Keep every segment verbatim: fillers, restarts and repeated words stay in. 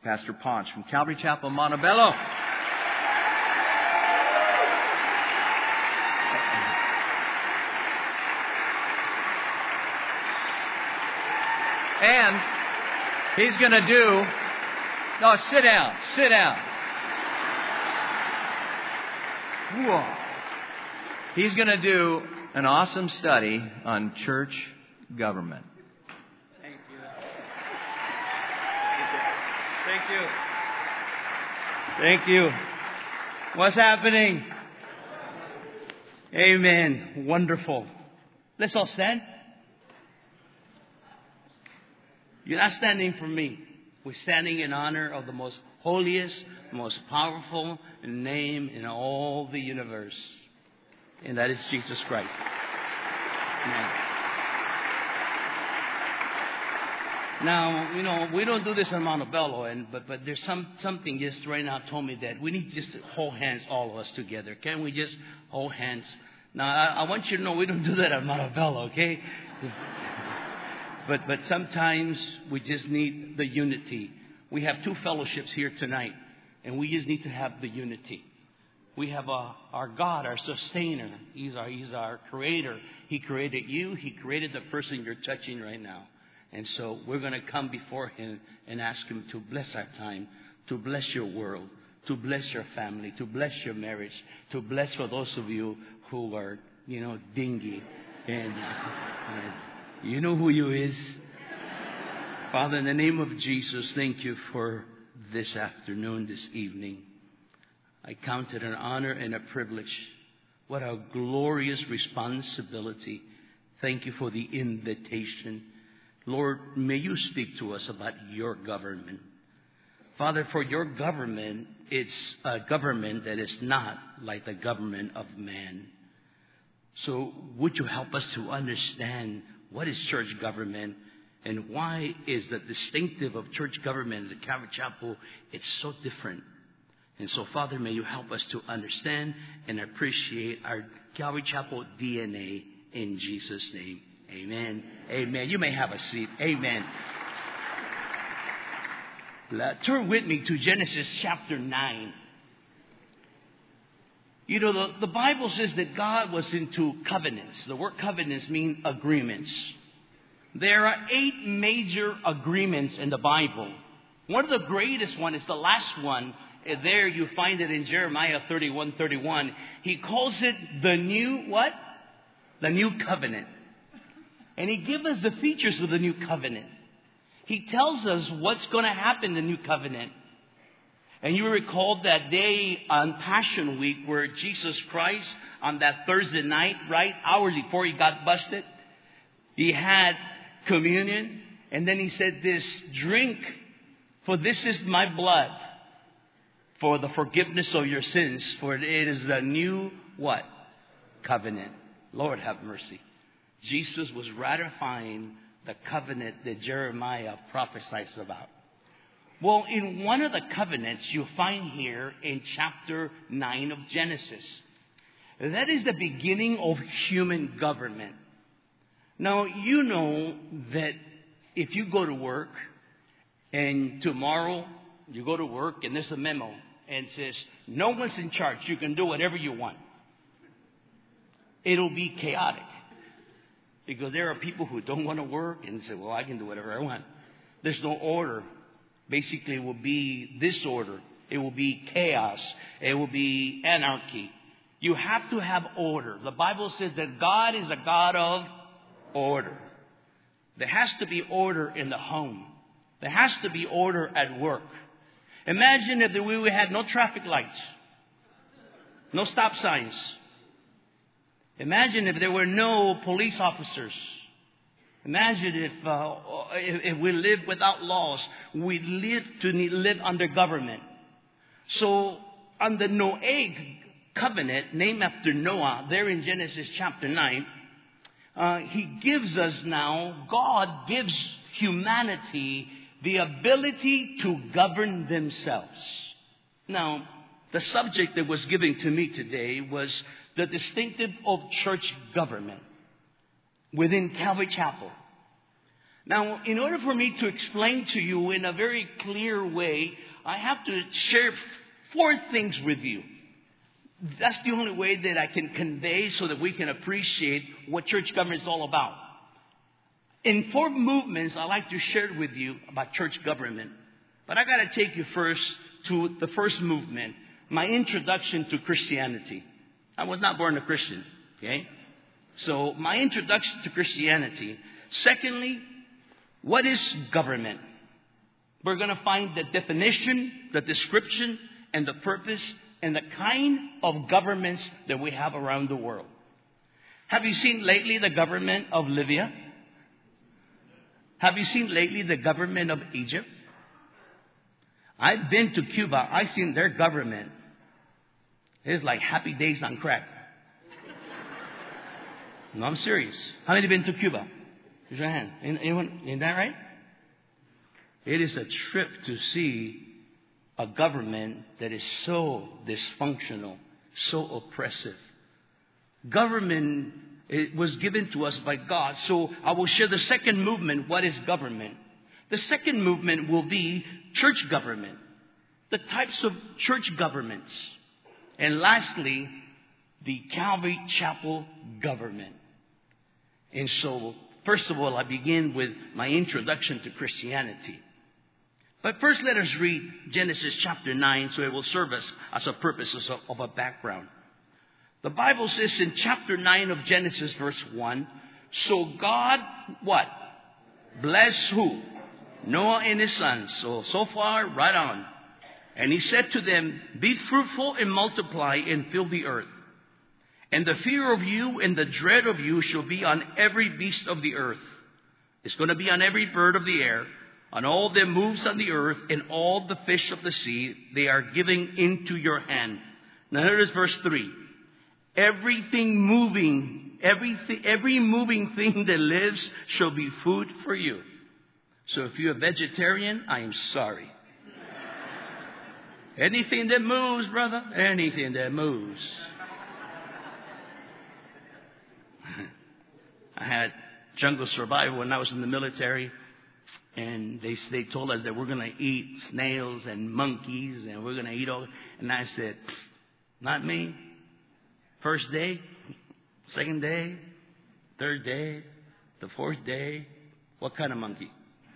Pastor Ponch from Calvary Chapel, Montebello. And he's going to do... No, sit down. Sit down. Whoa. He's going to do an awesome study on church government. Thank you. Thank you. Thank you. What's happening? Amen. Wonderful. Let's all stand. You're not standing for me. We're standing in honor of the most holiest, most powerful name in all the universe. And that is Jesus Christ. Amen. Now, you know, we don't do this in Montebello, and but but there's some something just right now told me that we need just to hold hands, all of us together. Can we just hold hands? Now, I, I want you to know we don't do that at Montebello, okay? But but sometimes we just need the unity. We have two fellowships here tonight, and we just need to have the unity. We have uh, our God, our sustainer. He's our He's our creator. He created you. He created the person you're touching right now. And so we're going to come before Him and ask Him to bless our time, to bless your world, to bless your family, to bless your marriage, to bless for those of you who are, you know, dingy and. and You know who you is. Father, in the name of Jesus, thank you for this afternoon, this evening. I count it an honor and a privilege. What a glorious responsibility. Thank you for the invitation. Lord, may you speak to us about your government. Father, for your government, it's a government that is not like the government of man. So would you help us to understand what is church government and why is the distinctive of church government at the Calvary Chapel, it's so different. And so, Father, may you help us to understand and appreciate our Calvary Chapel D N A in Jesus' name. Amen. Amen. You may have a seat. Amen. Turn with me to Genesis chapter nine. You know, the, the Bible says that God was into covenants. The word covenants mean agreements. There are eight major agreements in the Bible. One of the greatest one is the last one. There you find it in Jeremiah thirty-one thirty-one. He calls it the new what? The new covenant. And he gives us the features of the new covenant. He tells us what's going to happen in the new covenant. And you recall that day on Passion Week where Jesus Christ on that Thursday night, right, hours before he got busted, he had communion. And then he said this, drink, for this is my blood for the forgiveness of your sins. For it is the new what? Covenant. Lord have mercy. Jesus was ratifying the covenant that Jeremiah prophesies about. Well, in one of the covenants you find here in chapter nine of Genesis. That is the beginning of human government. Now, you know that if you go to work and tomorrow you go to work and there's a memo and it says, no one's in charge, you can do whatever you want. It'll be chaotic. Because there are people who don't want to work and say, well, I can do whatever I want. There's no order. Basically, it will be disorder. It will be chaos. It will be anarchy. You have to have order. The Bible says that God is a God of order. There has to be order in the home. There has to be order at work. Imagine if we had no traffic lights, no stop signs. Imagine if there were no police officers. Imagine if, uh, if if we lived without laws. We live to live under government. So on the Noahic covenant, named after Noah, there in Genesis chapter nine, uh, he gives us now, God gives humanity the ability to govern themselves. Now, the subject that was given to me today was the distinctive of church government within Calvary Chapel. Now, in order for me to explain to you in a very clear way, I have to share four things with you. That's the only way that I can convey so that we can appreciate what church government is all about. In four movements, I'd like to share with you about church government. But I got to take you first to the first movement, my introduction to Christianity. I was not born a Christian, okay? So my introduction to Christianity. Secondly, what is government? We're going to find the definition, the description, and the purpose, and the kind of governments that we have around the world. Have you seen lately the government of Libya? Have you seen lately the government of Egypt? I've been to Cuba. I've seen their government. It's like Happy Days on crack. No, I'm serious. How many have been to Cuba? Raise your hand. Anyone? Isn't that right? It is a trip to see a government that is so dysfunctional, so oppressive. Government, it was given to us by God. So I will share the second movement. What is government? The second movement will be church government. The types of church governments. And lastly, the Calvary Chapel government. And so, first of all, I begin with my introduction to Christianity. But first, let us read Genesis chapter nine, so it will serve us as a purpose of, of a background. The Bible says in chapter nine of Genesis, verse one, so God, what? Bless who? Noah and his sons. So, so far, right on. And he said to them, be fruitful and multiply and fill the earth. And the fear of you and the dread of you shall be on every beast of the earth. It's going to be on every bird of the air, on all that moves on the earth, and all the fish of the sea. They are giving into your hand. Now notice verse three. Everything moving, everything, every moving thing that lives shall be food for you. So if you're a vegetarian, I am sorry. Anything that moves, brother, anything that moves. I had jungle survival when I was in the military, and they they told us that we're going to eat snails and monkeys, and we're going to eat all. And I said, not me. First day, second day, third day, the fourth day, what kind of monkey?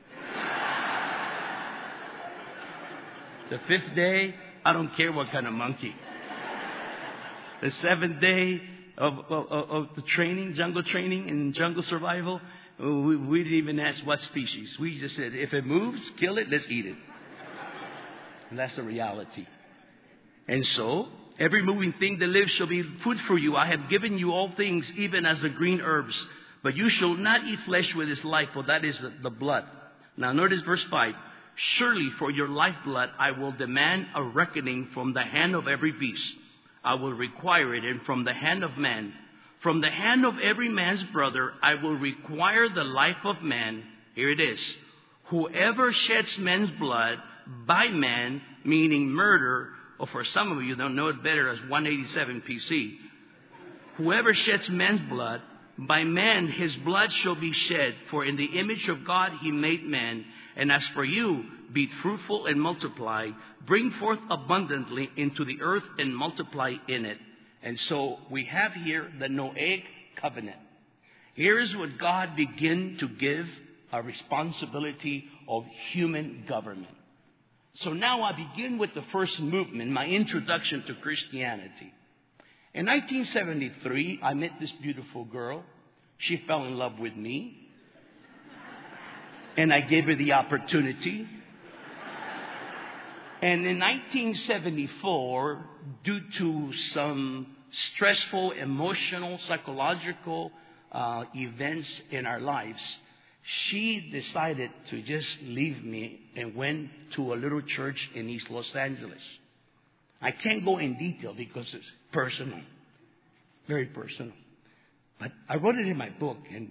The fifth day, I don't care what kind of monkey. The seventh day of, of, of the training, jungle training and jungle survival, we, we didn't even ask what species. We just said, if it moves, kill it, let's eat it. And that's the reality. And so, every moving thing that lives shall be food for you. I have given you all things, even as the green herbs. But you shall not eat flesh with its life, for that is the, the blood. Now notice verse five. Surely for your lifeblood I will demand a reckoning from the hand of every beast. I will require it, and from the hand of man. From the hand of every man's brother I will require the life of man. Here it is. Whoever sheds man's blood by man, meaning murder, or for some of you don't know it better as one eighty-seven P C. Whoever sheds man's blood, by man his blood shall be shed, for in the image of God he made man. And as for you, be fruitful and multiply, bring forth abundantly into the earth and multiply in it. And so we have here the Noahic covenant. Here is what God began to give a responsibility of human government. So now I begin with the first movement, my introduction to Christianity. In nineteen seventy-three, I met this beautiful girl. She fell in love with me. And I gave her the opportunity. And in nineteen seventy-four, due to some stressful, emotional, psychological uh, events in our lives, she decided to just leave me and went to a little church in East Los Angeles. I can't go in detail because it's personal, very personal. But I wrote it in my book. And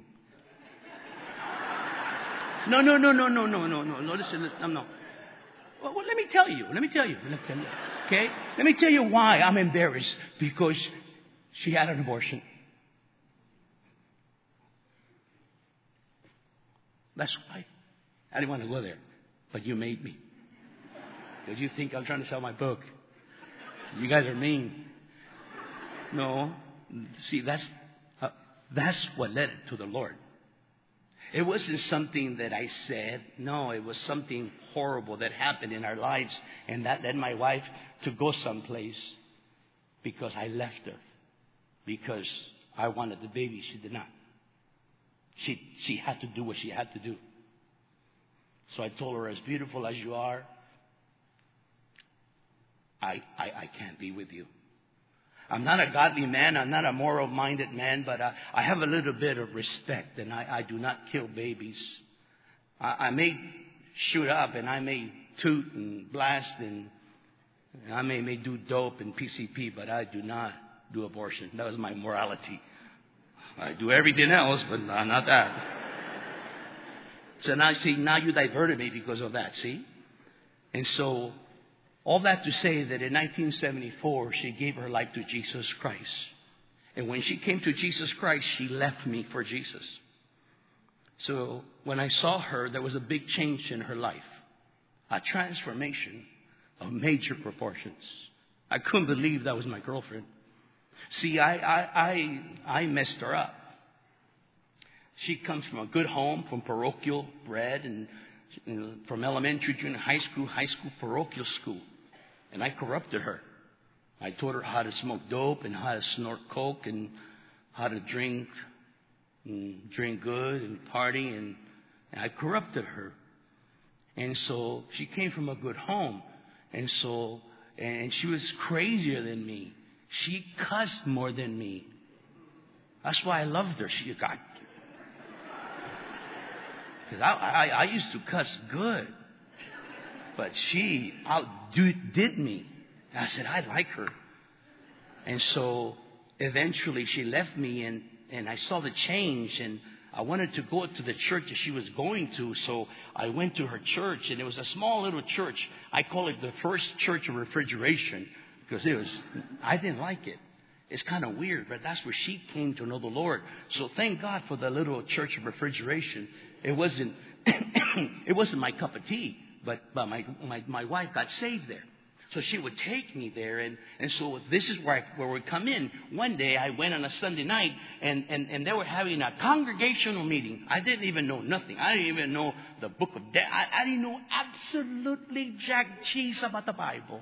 no, no, no, no, no, no, no, no, no. Listen, listen, no, no. Well, well, let me tell you. Let me tell you. Let me tell you. Okay? Let me tell you why I'm embarrassed. Because she had an abortion. That's why. I didn't want to go there. But you made me. Did you think I'm trying to sell my book? You guys are mean. No. See, that's uh, that's what led it to the Lord. It wasn't something that I said. No, it was something horrible that happened in our lives. And that led my wife to go someplace because I left her. Because I wanted the baby. She did not. She, she had to do what she had to do. So I told her, as beautiful as you are, I, I, I can't be with you. I'm not a godly man. I'm not a moral-minded man, but I, I have a little bit of respect, and I, I do not kill babies. I, I may shoot up, and I may toot and blast, and, and I may, may do dope and P C P, but I do not do abortion. That was my morality. I do everything else, but not that. So now, see, now you diverted me because of that, see? And so, all that to say that in nineteen seventy-four, she gave her life to Jesus Christ. And when she came to Jesus Christ, she left me for Jesus. So, when I saw her, there was a big change in her life. A transformation of major proportions. I couldn't believe that was my girlfriend. See, I, I, I, I messed her up. She comes from a good home, from parochial bred, and you know, from elementary, junior, high school, high school, parochial school. And I corrupted her. I taught her how to smoke dope and how to snort coke and how to drink, and drink good and party. And, and I corrupted her. And so she came from a good home. And so, and she was crazier than me. She cussed more than me. That's why I loved her. She got, because I, I, I used to cuss good. But she outdid me. I said, I like her. And so eventually she left me, and, and I saw the change, and I wanted to go to the church that she was going to. So I went to her church, and it was a small little church. I call it the first church of refrigeration because it was, I didn't like it. It's kind of weird, but that's where she came to know the Lord. So thank God for the little church of refrigeration. It wasn't, it wasn't my cup of tea. But, but my, my, my wife got saved there. So she would take me there. And, and so this is where, I, where we come in. One day I went on a Sunday night and, and, and they were having a congregational meeting. I didn't even know nothing. I didn't even know the book of death. I, I didn't know absolutely jack cheese about the Bible.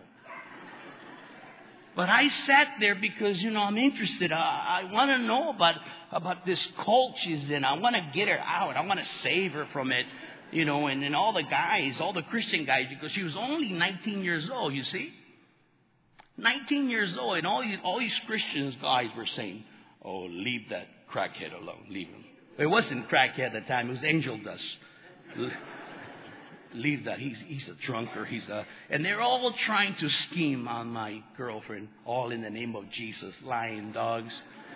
But I sat there because, you know, I'm interested. I, I want to know about, about this cult she's in. I want to get her out. I want to save her from it. You know, and, and all the guys, all the Christian guys, because she was only nineteen years old, you see. nineteen years old, and all these, all these Christians guys were saying, oh, leave that crackhead alone, leave him. It wasn't crackhead at the time, it was angel dust. Leave that, he's, he's a drunkard, he's a... And they're all trying to scheme on my girlfriend, all in the name of Jesus, lying dogs.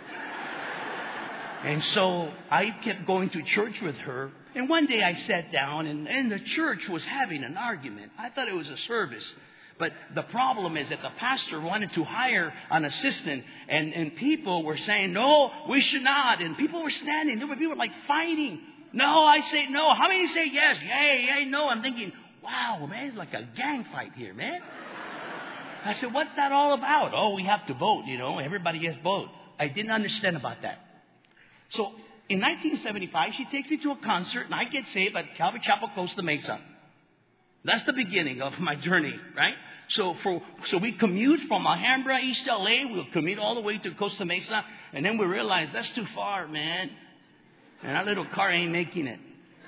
And so I kept going to church with her. And one day I sat down, and, and the church was having an argument. I thought it was a service. But the problem is that the pastor wanted to hire an assistant. And, and people were saying, no, we should not. And people were standing. There were people like fighting. No, I say no. How many say yes? Yay, yay, no. I'm thinking, wow, man, it's like a gang fight here, man. I said, what's that all about? Oh, we have to vote, you know. Everybody gets vote. I didn't understand about that. So in nineteen seventy-five, she takes me to a concert, and I get saved at Calvary Chapel, Costa Mesa. That's the beginning of my journey, right? So for so we commute from Alhambra, East L A. We'll commute all the way to Costa Mesa, and then we realize that's too far, man. And our little car ain't making it.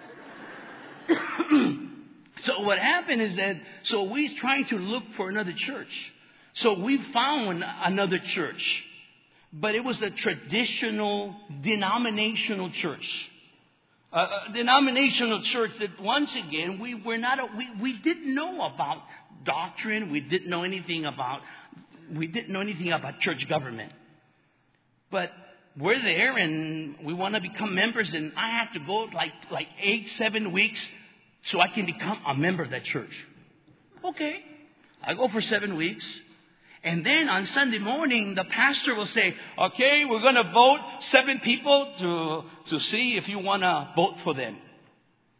So what happened is that, so we're trying to look for another church. So we found another church. But it was a traditional, denominational church. Uh, a denominational church that, once again, we were not, a, we, we didn't know about doctrine. We didn't know anything about, we didn't know anything about church government. But we're there and we want to become members, and I have to go like, like eight, seven weeks so I can become a member of that church. Okay. I go for seven weeks. And then on Sunday morning, the pastor will say, okay, we're going to vote seven people to, to see if you want to vote for them.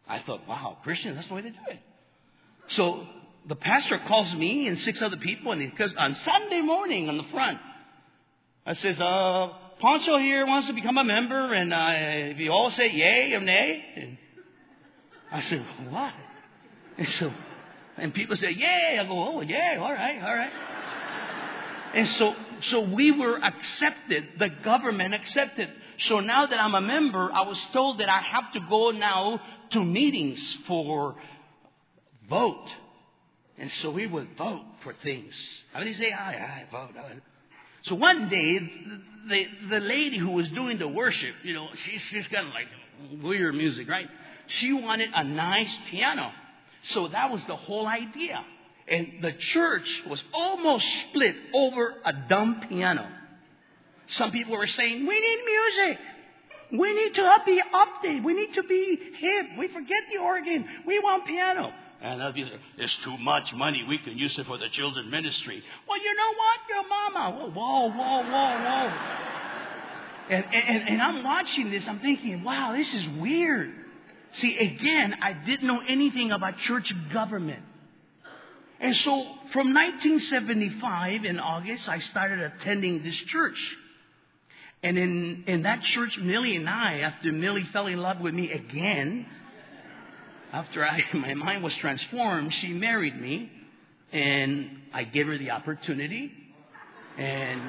I thought, wow, Christians, that's the way they do it. So the pastor calls me and six other people, and he comes on Sunday morning on the front. I says, uh, Poncho here wants to become a member, and uh, if you all say yay or nay. And I said, what? And so, and people say, yay. I go, oh, yay, all right, all right. And so, so we were accepted. The government accepted. So now that I'm a member, I was told that I have to go now to meetings for vote. And so we would vote for things. How many say aye, aye, vote, aye. So one day, the the lady who was doing the worship, you know, she's she's kind of like weird music, right? She wanted a nice piano. So that was the whole idea. And the church was almost split over a dumb piano. Some people were saying, we need music. We need to be updated. We need to be hip. We forget the organ. We want piano. And other people say, it's too much money. We can use it for the children's ministry. Well, you know what? Your mama. Whoa, whoa, whoa, whoa. And, and, and I'm watching this. I'm thinking, wow, this is weird. See, again, I didn't know anything about church government. And so from nineteen seventy-five in August, I started attending this church. And in, in that church, Millie and I, after Millie fell in love with me again, after I, my mind was transformed, she married me. And I gave her the opportunity. And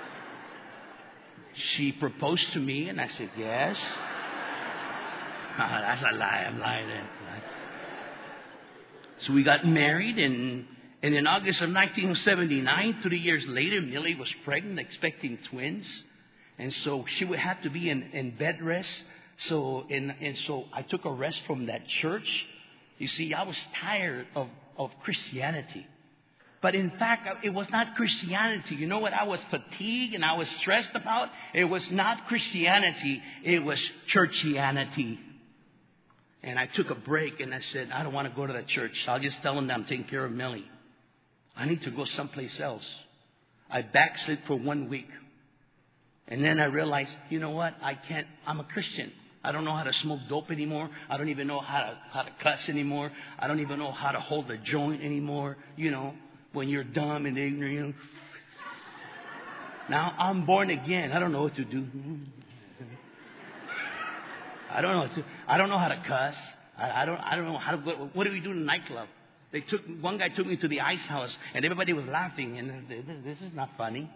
she proposed to me, and I said, yes. That's a lie. I'm lying. So we got married, and, and in August of nineteen seventy-nine, three years later, Millie was pregnant, expecting twins. And so she would have to be in, in bed rest. So, and, and so I took a rest from that church. You see, I was tired of, of Christianity. But in fact, it was not Christianity. You know what I was fatigued and I was stressed about? It was not Christianity. It was churchianity. And I took a break and I said, I don't want to go to that church. I'll just tell them that I'm taking care of Millie. I need to go someplace else. I backslid for one week. And then I realized, you know what? I can't. I'm a Christian. I don't know how to smoke dope anymore. I don't even know how to, how to cuss anymore. I don't even know how to hold a joint anymore. You know, when you're dumb and ignorant. You know. Now I'm born again. I don't know what to do. I don't know. What to, I don't know how to cuss. I, I don't. I don't know how to. What, what do we do in a nightclub? They took one guy took me to the ice house, and everybody was laughing. And this is not funny.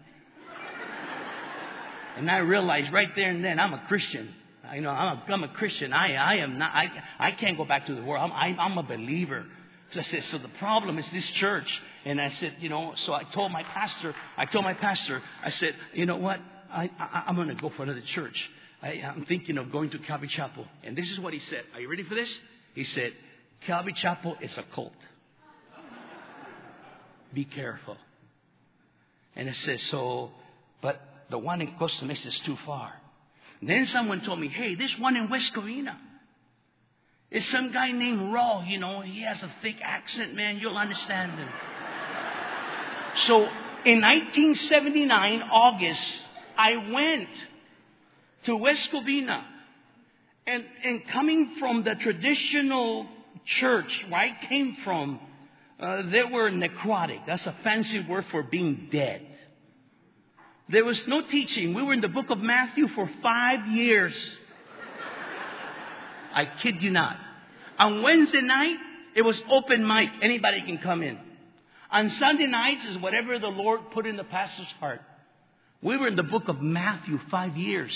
And I realized right there and then I'm a Christian. You know, I'm a, I'm a Christian. I I am not. I I can't go back to the world. I'm I, I'm a believer. So I said, so the problem is this church. And I said, you know, so I told my pastor. I told my pastor. I said, you know what? I, I I'm going to go for another church. I, I'm thinking of going to Calvary Chapel. And this is what he said. Are you ready for this? He said, Calvary Chapel is a cult. Be careful. And it says, so, but the one in Costa Mesa is too far. Then someone told me, hey, this one in West Covina. It's some guy named Raw, you know. He has a thick accent, man. You'll understand him. So in nineteen seventy-nine, August, I went to West Covina. And, and coming from the traditional church where I came from, uh, they were necrotic. That's a fancy word for being dead. There was no teaching. We were in the book of Matthew for five years. I kid you not. On Wednesday night, it was open mic. Anybody can come in. On Sunday nights is whatever the Lord put in the pastor's heart. We were in the book of Matthew five years.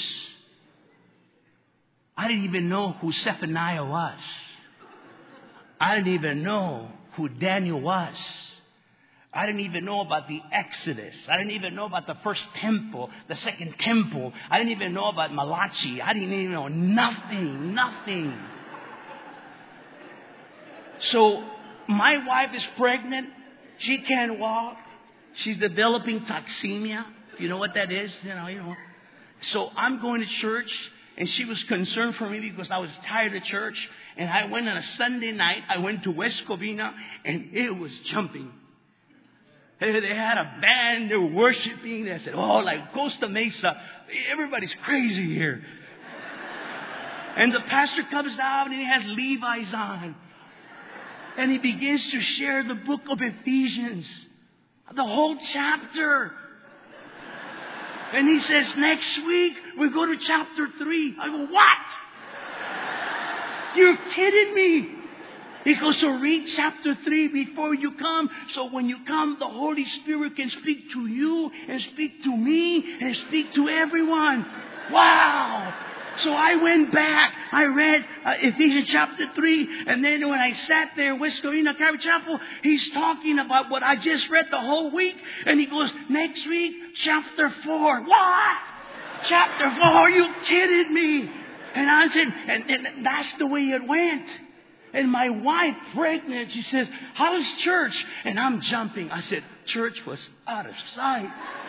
I didn't even know who Zephaniah was. I didn't even know who Daniel was. I didn't even know about the Exodus. I didn't even know about the first temple, the second temple. I didn't even know about Malachi. I didn't even know nothing, nothing. So my wife is pregnant. She can't walk. She's developing toxemia. You know what that is? You know, you know. So I'm going to church, and she was concerned for me because I was tired of church. And I went on a Sunday night. I went to West Covina, and it was jumping. They had a band. They were worshiping. They said, oh, like Costa Mesa. Everybody's crazy here. And the pastor comes out and he has Levi's on. And he begins to share the book of Ephesians. The whole chapter. And he says, next week we go to chapter three. I go, what? You're kidding me. He goes, so read chapter three before you come. So when you come, the Holy Spirit can speak to you and speak to me and speak to everyone. Wow. So I went back. I read uh, Ephesians chapter three. And then when I sat there in West Covina Calvary Chapel, he's talking about what I just read the whole week. And he goes, next week, chapter four. What? Chapter four? Are you kidding me? And I said, and, and that's the way it went. And my wife, pregnant, she says, how's church? And I'm jumping. I said, church was out of sight.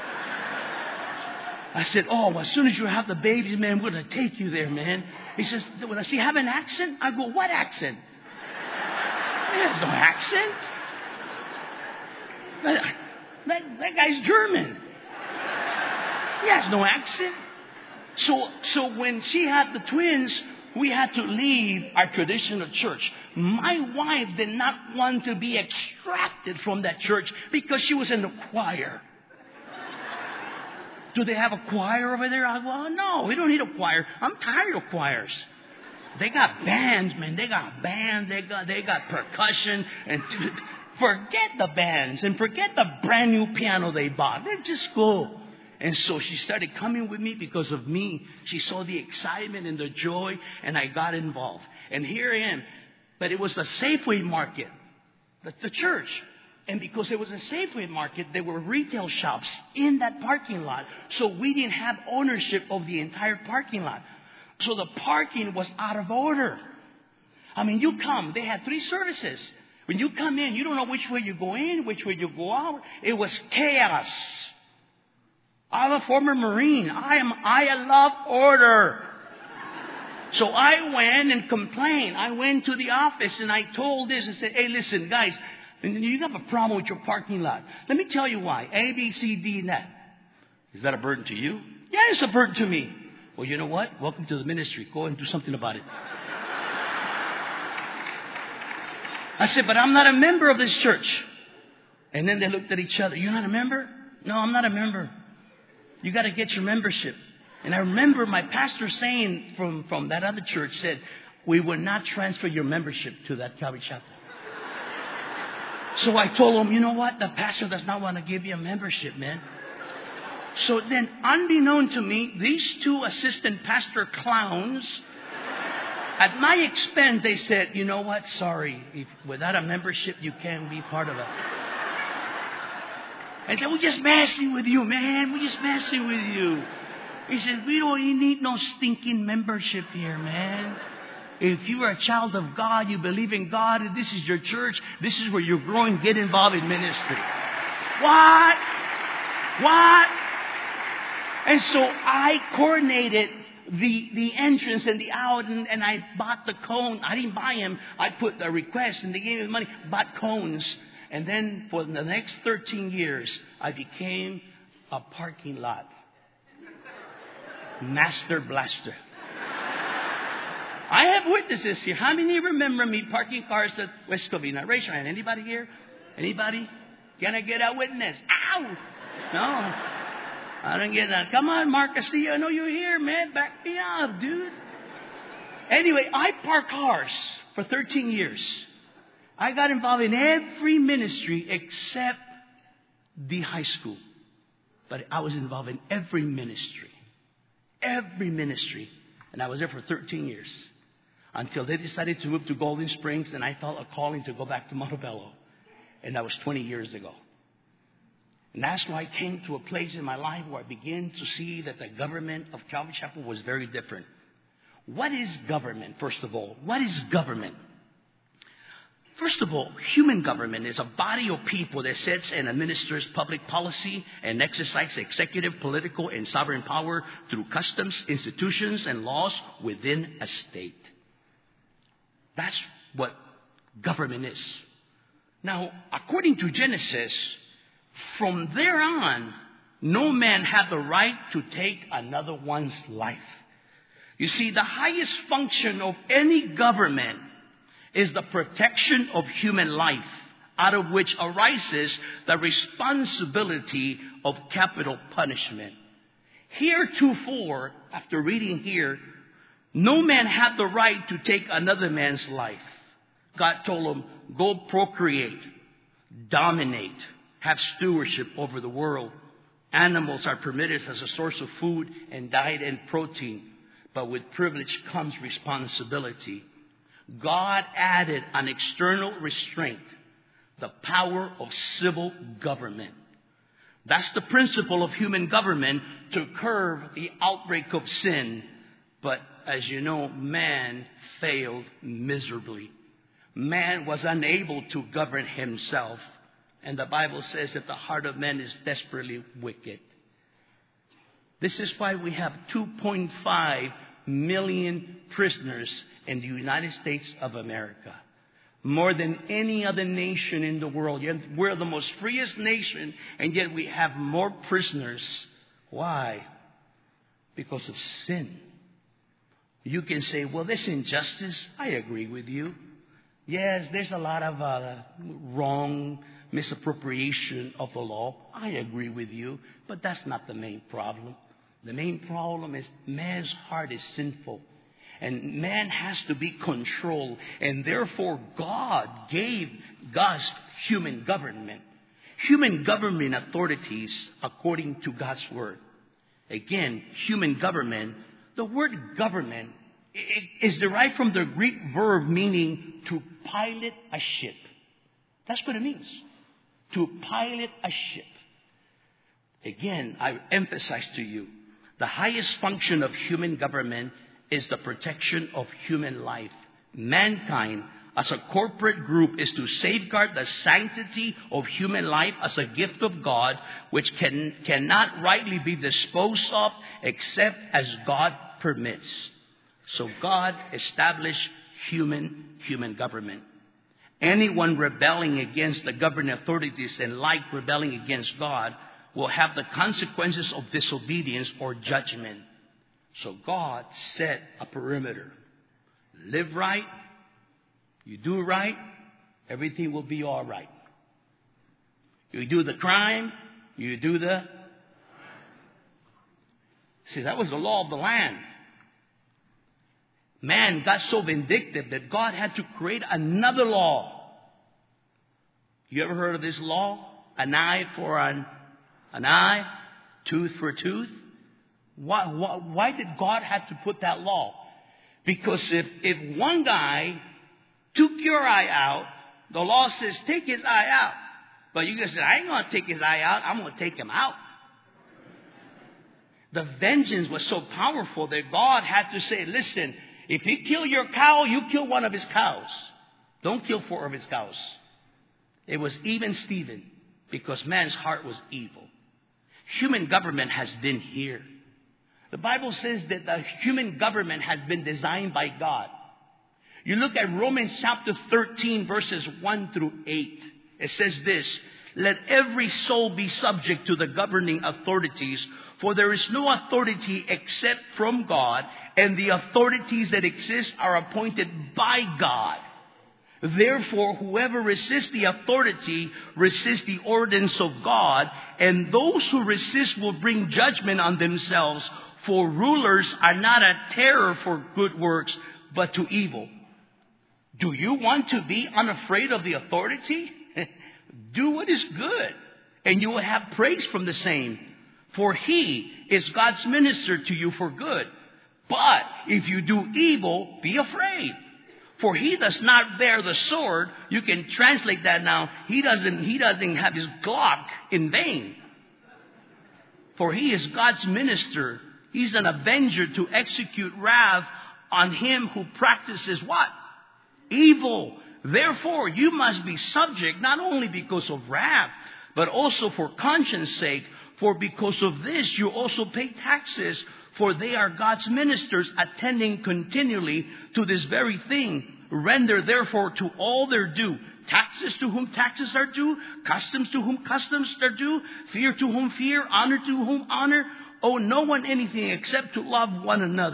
I said, oh, as soon as you have the baby, man, we're going to take you there, man. He says, does he have an accent? I go, what accent? He has no accent. That, that, that guy's German. He has no accent. So, so when she had the twins, we had to leave our traditional church. My wife did not want to be extracted from that church because she was in the choir. Do they have a choir over there? I go, oh, no, we don't need a choir. I'm tired of choirs. They got bands, man. They got bands. They got, they got percussion. And forget the bands and forget the brand new piano they bought. They just go. And so she started coming with me because of me. She saw the excitement and the joy, and I got involved. And here I am. But it was the Safeway market, the, the church. And because it was a Safeway market, there were retail shops in that parking lot. So we didn't have ownership of the entire parking lot. So the parking was out of order. I mean, you come. They had three services. When you come in, you don't know which way you go in, which way you go out. It was chaos. I'm a former Marine. I am, I love order. So I went and complained. I went to the office and I told this and said, hey, listen, guys, you have a problem with your parking lot. Let me tell you why. A, B, C, D, and that. Is that a burden to you? Yeah, it's a burden to me. Well, you know what? Welcome to the ministry. Go and do something about it. I said, but I'm not a member of this church. And then they looked at each other. You're not a member? No, I'm not a member. You got to get your membership. And I remember my pastor saying from, from that other church said, we will not transfer your membership to that Calvary Chapel. So I told him, you know what? The pastor does not want to give you a membership, man. So then, unbeknown to me, these two assistant pastor clowns, at my expense, they said, you know what? Sorry. If, without a membership, you can't be part of it. I said, we're just messing with you, man. We're just messing with you. He said, we don't need no stinking membership here, man. If you are a child of God, you believe in God, and this is your church, this is where you're growing, get involved in ministry. What? What? And so I coordinated the, the entrance and the out, and, and I bought the cone. I didn't buy them. I put the request, and they gave me the money, bought cones. And then for the next thirteen years, I became a parking lot master blaster. I have witnesses here. How many remember me parking cars at West Covina? Raise your hand. Anybody here? Anybody? Can I get a witness? Ow! No. I don't get that. Come on, Mark Castillo. I know you're here, man. Back me up, dude. Anyway, I parked cars for thirteen years. I got involved in every ministry except the high school. But I was involved in every ministry. Every ministry. And I was there for thirteen years. Until they decided to move to Golden Springs, and I felt a calling to go back to Montebello. And that was twenty years ago. And that's why I came to a place in my life where I began to see that the government of Calvary Chapel was very different. What is government, first of all? What is government? First of all, human government is a body of people that sets and administers public policy and exercises executive, political, and sovereign power through customs, institutions, and laws within a state. That's what government is. Now, according to Genesis, from there on, no man had the right to take another one's life. You see, the highest function of any government is the protection of human life, out of which arises the responsibility of capital punishment. Heretofore, after reading here, no man had the right to take another man's life. God told him, go procreate, dominate, have stewardship over the world. Animals are permitted as a source of food and diet and protein, but with privilege comes responsibility. God added an external restraint, the power of civil government. That's the principle of human government, to curb the outbreak of sin. But as you know, man failed miserably. Man was unable to govern himself. And the Bible says that the heart of man is desperately wicked. This is why we have two point five million prisoners in the United States of America. More than any other nation in the world. We're the most freest nation, and yet we have more prisoners. Why? Because of sin. You can say, well, there's injustice. I agree with you. Yes, there's a lot of uh, wrong misappropriation of the law. I agree with you. But that's not the main problem. The main problem is man's heart is sinful. And man has to be controlled. And therefore, God gave us human government. Human government authorities according to God's word. Again, human government. The word government is derived from the Greek verb meaning to pilot a ship. That's what it means. To pilot a ship. Again, I emphasize to you, the highest function of human government is the protection of human life. Mankind, as a corporate group, is to safeguard the sanctity of human life as a gift of God, which can, cannot rightly be disposed of except as God permits. So God established human, human government. Anyone rebelling against the governing authorities and like rebelling against God will have the consequences of disobedience or judgment. So God set a perimeter. Live right. You do right. Everything will be all right. You do the crime. You do the... See, that was the law of the land. Man got so vindictive that God had to create another law. You ever heard of this law? An eye for an, an eye, tooth for a tooth. Why, why, why did God have to put that law? Because if, if one guy took your eye out, the law says take his eye out. But you just said, I ain't going to take his eye out. I'm going to take him out. The vengeance was so powerful that God had to say, listen, if he kill your cow, you kill one of his cows. Don't kill four of his cows. It was even Stephen, because man's heart was evil. Human government has been here. The Bible says that the human government has been designed by God. You look at Romans chapter thirteen, verses one through eight. It says this, let every soul be subject to the governing authorities, for there is no authority except from God, and the authorities that exist are appointed by God. Therefore, whoever resists the authority resists the ordinance of God, and those who resist will bring judgment on themselves. For rulers are not a terror for good works, but to evil. Do you want to be unafraid of the authority? Do what is good, and you will have praise from the same. For he is God's minister to you for good. But if you do evil, be afraid. For he does not bear the sword. You can translate that now. He doesn't, he doesn't have his Glock in vain. For he is God's minister. He's an avenger to execute wrath on him who practices what? Evil. Therefore, you must be subject not only because of wrath, but also for conscience sake. For because of this, you also pay taxes, for they are God's ministers, attending continually to this very thing. Render therefore to all their due. Taxes to whom taxes are due. Customs to whom customs are due. Fear to whom fear. Honor to whom honor. Owe no one anything except to love one another.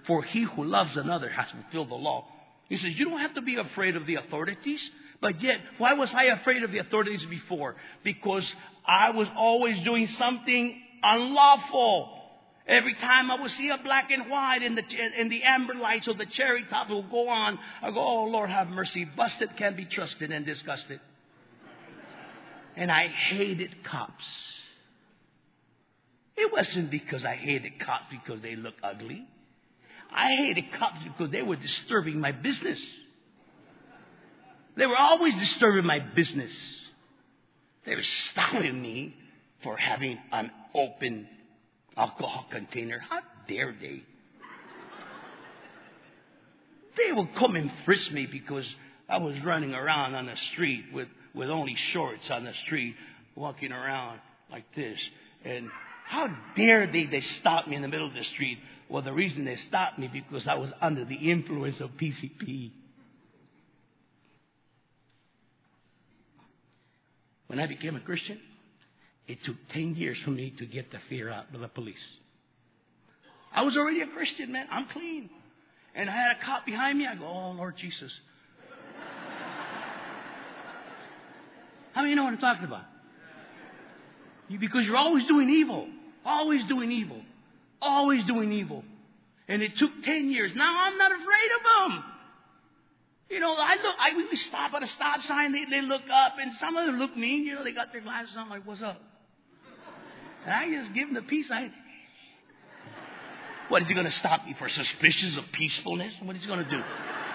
For he who loves another has fulfilled the law. He says, you don't have to be afraid of the authorities. But yet, why was I afraid of the authorities before? Because I was always doing something unlawful. Every time I would see a black and white and the, and the amber lights of the cherry top will go on, I go, oh, Lord, have mercy. Busted, can't be trusted, and disgusted. And I hated cops. It wasn't because I hated cops because they look ugly. I hated cops because they were disturbing my business. They were always disturbing my business. They were stopping me for having an open alcohol container. How dare they? They would come and frisk me because I was running around on the street with, with only shorts on the street, walking around like this. And how dare they, they stop me in the middle of the street? Well, the reason they stopped me because I was under the influence of P C P. When I became a Christian, it took ten years for me to get the fear out of the police. I was already a Christian, man. I'm clean. And I had a cop behind me. I go, oh, Lord Jesus. How many know what I'm talking about? You, because you're always doing evil. Always doing evil. Always doing evil. And it took ten years. Now I'm not afraid of them. You know, I look, I we stop at a stop sign, they, they look up, and some of them look mean, you know, they got their glasses on, like, what's up? And I just give them the peace. I, what, is he going to stop me for suspicions of peacefulness? What is he going to do?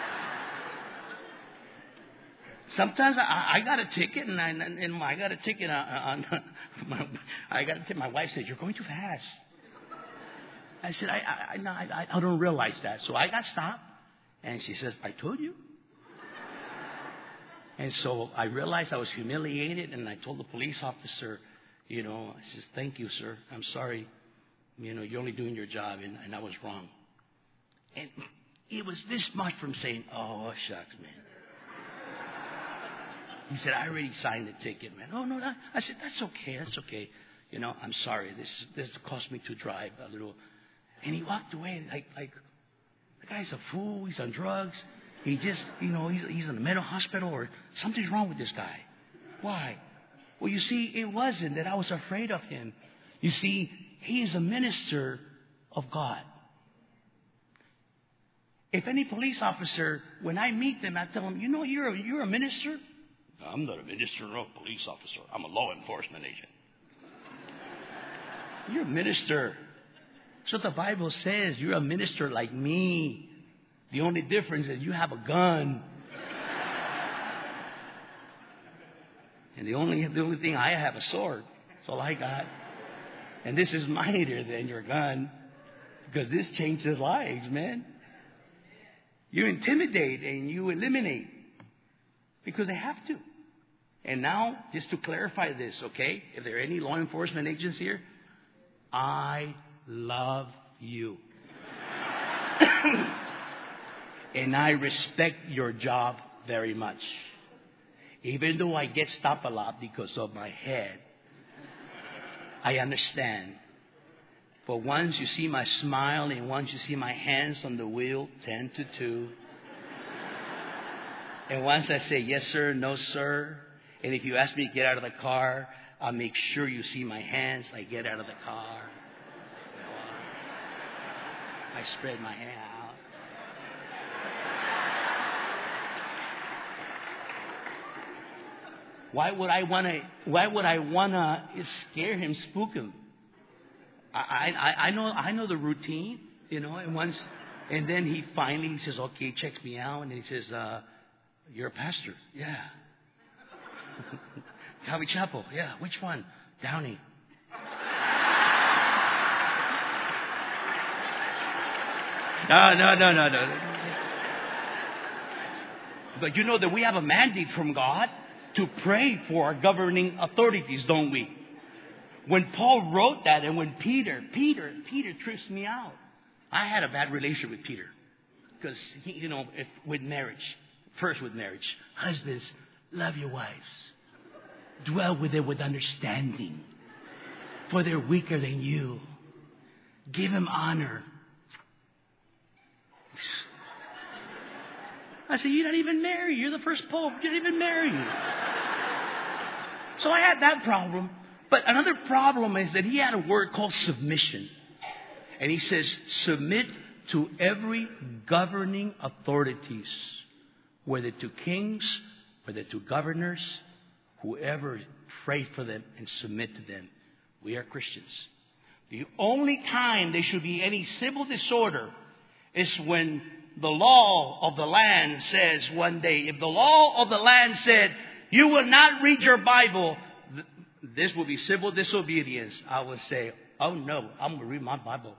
Sometimes I, I got a ticket, and I, and I got a ticket on, on my, I got a ticket. My wife said, you're going too fast. I said, I, I, no, I, I don't realize that. So I got stopped, and she says, I told you. And so I realized I was humiliated, and I told the police officer, you know, I says, thank you, sir. I'm sorry. You know, you're only doing your job, and, and I was wrong. And it was this much from saying, oh, shucks, man. He said, I already signed the ticket, man. Oh, no, that, I said, that's okay, that's okay. You know, I'm sorry. This this cost me to drive a little. And he walked away like, like the guy's a fool. He's on drugs. He just, you know, he's, he's in a mental hospital or something's wrong with this guy. Why? Well, you see, it wasn't that I was afraid of him. You see, he is a minister of God. If any police officer, when I meet them, I tell them, you know, you're a, you're a minister. I'm not a minister or a police officer. I'm a law enforcement agent. You're a minister. That's what the Bible says. You're a minister like me. The only difference is you have a gun. And the only, the only thing I have a sword. That's all I got. And this is mightier than your gun. Because this changes lives, man. You intimidate and you eliminate. Because they have to. And now, just to clarify this, okay? If there are any law enforcement agents here, I love you. And I respect your job very much. Even though I get stopped a lot because of my head, I understand. But once you see my smile and once you see my hands on the wheel, ten to two. And once I say, yes, sir, no, sir. And if you ask me to get out of the car, I'll make sure you see my hands. I get out of the car. I spread my hand out. Why would I want to? Why would I want to scare him, spook him? I, I I know I know the routine, you know. And once, and then he finally he says, "Okay," checks me out, and he says, uh, "You're a pastor, yeah." Calvary Chapel, yeah. Which one? Downey. No, no, no, no, no. But you know that we have a mandate from God to pray for our governing authorities, don't we? When Paul wrote that, and when Peter, Peter, Peter trips me out. I had a bad relationship with Peter because he, you know, if, with marriage, first with marriage, husbands, love your wives, dwell with them with understanding, for they're weaker than you. Give them honor. I said, you're not even married. You're the first pope. You're not even married. So I had that problem. But another problem is that he had a word called submission. And he says, submit to every governing authorities, whether to kings, whether to governors, whoever, pray for them and submit to them. We are Christians. The only time there should be any civil disorder is when the law of the land says one day, if the law of the land said, you will not read your Bible, th- this will be civil disobedience. I would say, oh no, I'm going to read my Bible.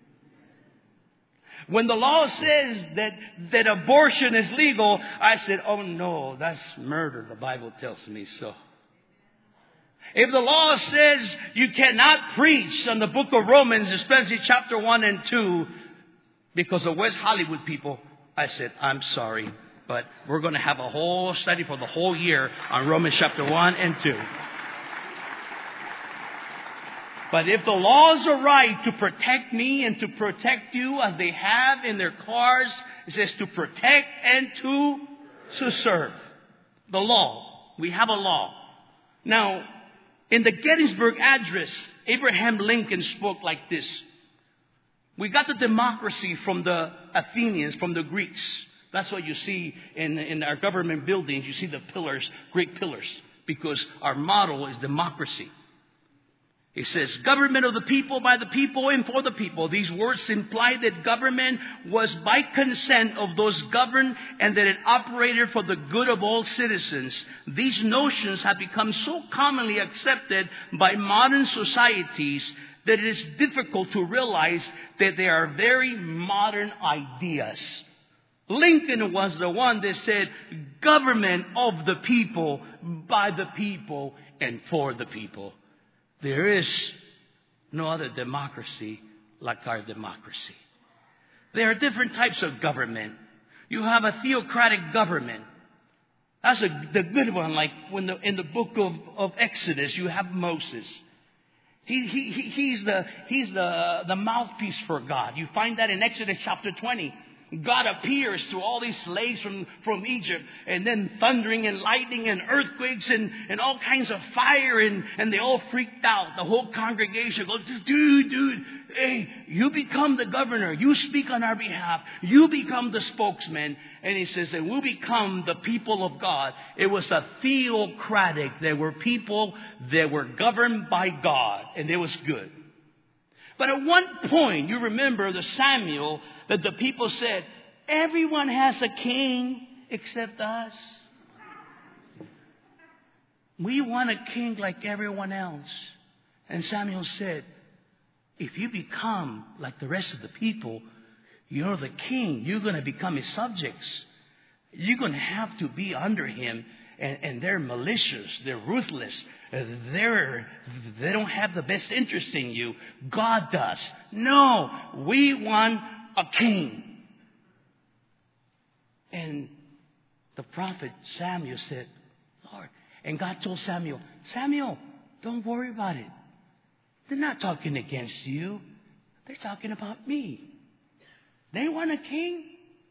When the law says that, that abortion is legal, I said, oh no, that's murder. The Bible tells me so. If the law says you cannot preach on the book of Romans, especially chapter one and two, because of West Hollywood people, I said, I'm sorry, but we're going to have a whole study for the whole year on Romans chapter one and two. But if the laws are right to protect me and to protect you as they have in their cars, it says to protect and to, to serve. The law. We have a law. Now, in the Gettysburg Address, Abraham Lincoln spoke like this. We got the democracy from the Athenians, from the Greeks. That's what you see in, in our government buildings. You see the pillars, great pillars, because our motto is democracy. It says, government of the people, by the people, and for the people. These words imply that government was by consent of those governed and that it operated for the good of all citizens. These notions have become so commonly accepted by modern societies that it is difficult to realize that they are very modern ideas. Lincoln was the one that said, government of the people, by the people, and for the people. There is no other democracy like our democracy. There are different types of government. You have a theocratic government. That's a, the good one. Like when the, in the book of, of Exodus, you have Moses. He, he, he, he's the, he's the, the mouthpiece for God. You find that in Exodus chapter twenty. God appears to all these slaves from, from Egypt, and then thundering and lightning and earthquakes and, and all kinds of fire, and, and they all freaked out. The whole congregation goes, dude, dude, hey, you become the governor. You speak on our behalf. You become the spokesman. And he says that we'll become the people of God. It was a theocratic. There were people that were governed by God, and it was good. But at one point, you remember the Samuel, that the people said, everyone has a king except us. We want a king like everyone else. And Samuel said, if you become like the rest of the people, you're the king. You're going to become his subjects. You're going to have to be under him. And, and they're malicious. They're ruthless. They're, they don't have the best interest in you. God does. No, we want a king. And the prophet Samuel said, Lord, and God told Samuel, Samuel, don't worry about it. They're not talking against you. They're talking about me. They want a king.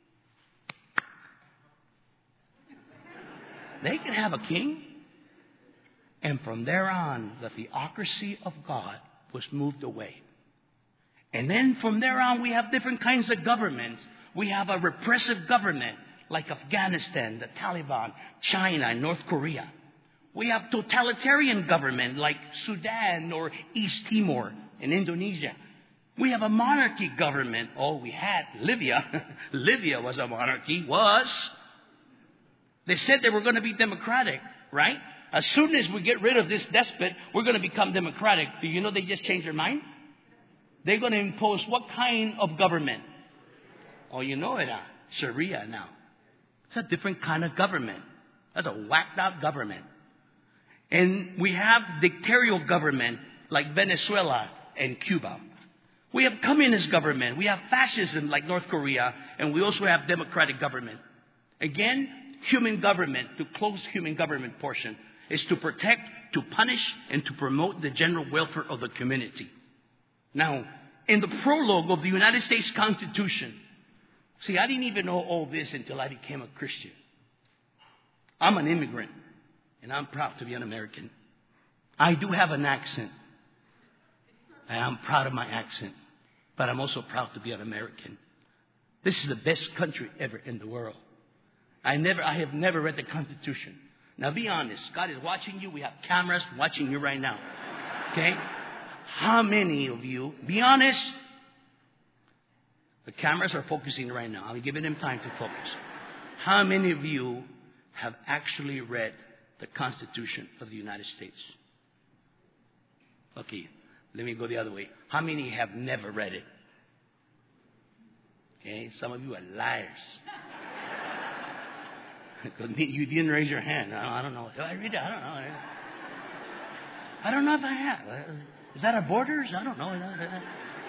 They can have a king. And from there on, the theocracy of God was moved away. And then from there on, we have different kinds of governments. We have a repressive government like Afghanistan, the Taliban, China, and North Korea. We have totalitarian government like Sudan or East Timor in Indonesia. We have a monarchy government. Oh, we had Libya. Libya was a monarchy. Was. They said they were going to be democratic, right? As soon as we get rid of this despot, we're going to become democratic. Do you know they just changed their mind? They're going to impose what kind of government? Oh, you know it, huh? Sharia now. It's a different kind of government. That's a whacked out government. And we have dictatorial government like Venezuela and Cuba. We have communist government. We have fascism like North Korea. And we also have democratic government. Again, human government, to close human government portion, is to protect, to punish, and to promote the general welfare of the community. Now, in the prologue of the United States Constitution, See, I didn't even know all this until I became a Christian. I'm an immigrant, and I'm proud to be an American. I do have an accent. I am proud of my accent, but I'm also proud to be an American. This is the best country ever in the world. I never, I have never read the Constitution. Now be honest. God is watching you. We have cameras watching you right now. Okay? How many of you, be honest, the cameras are focusing right now. I'm giving them time to focus. How many of you have actually read the Constitution of the United States? Okay, let me go the other way. How many have never read it? Okay, some of you are liars. Because you didn't raise your hand. I don't know. Did I read it? I don't know. I don't know if I have. Is that our borders? I don't know.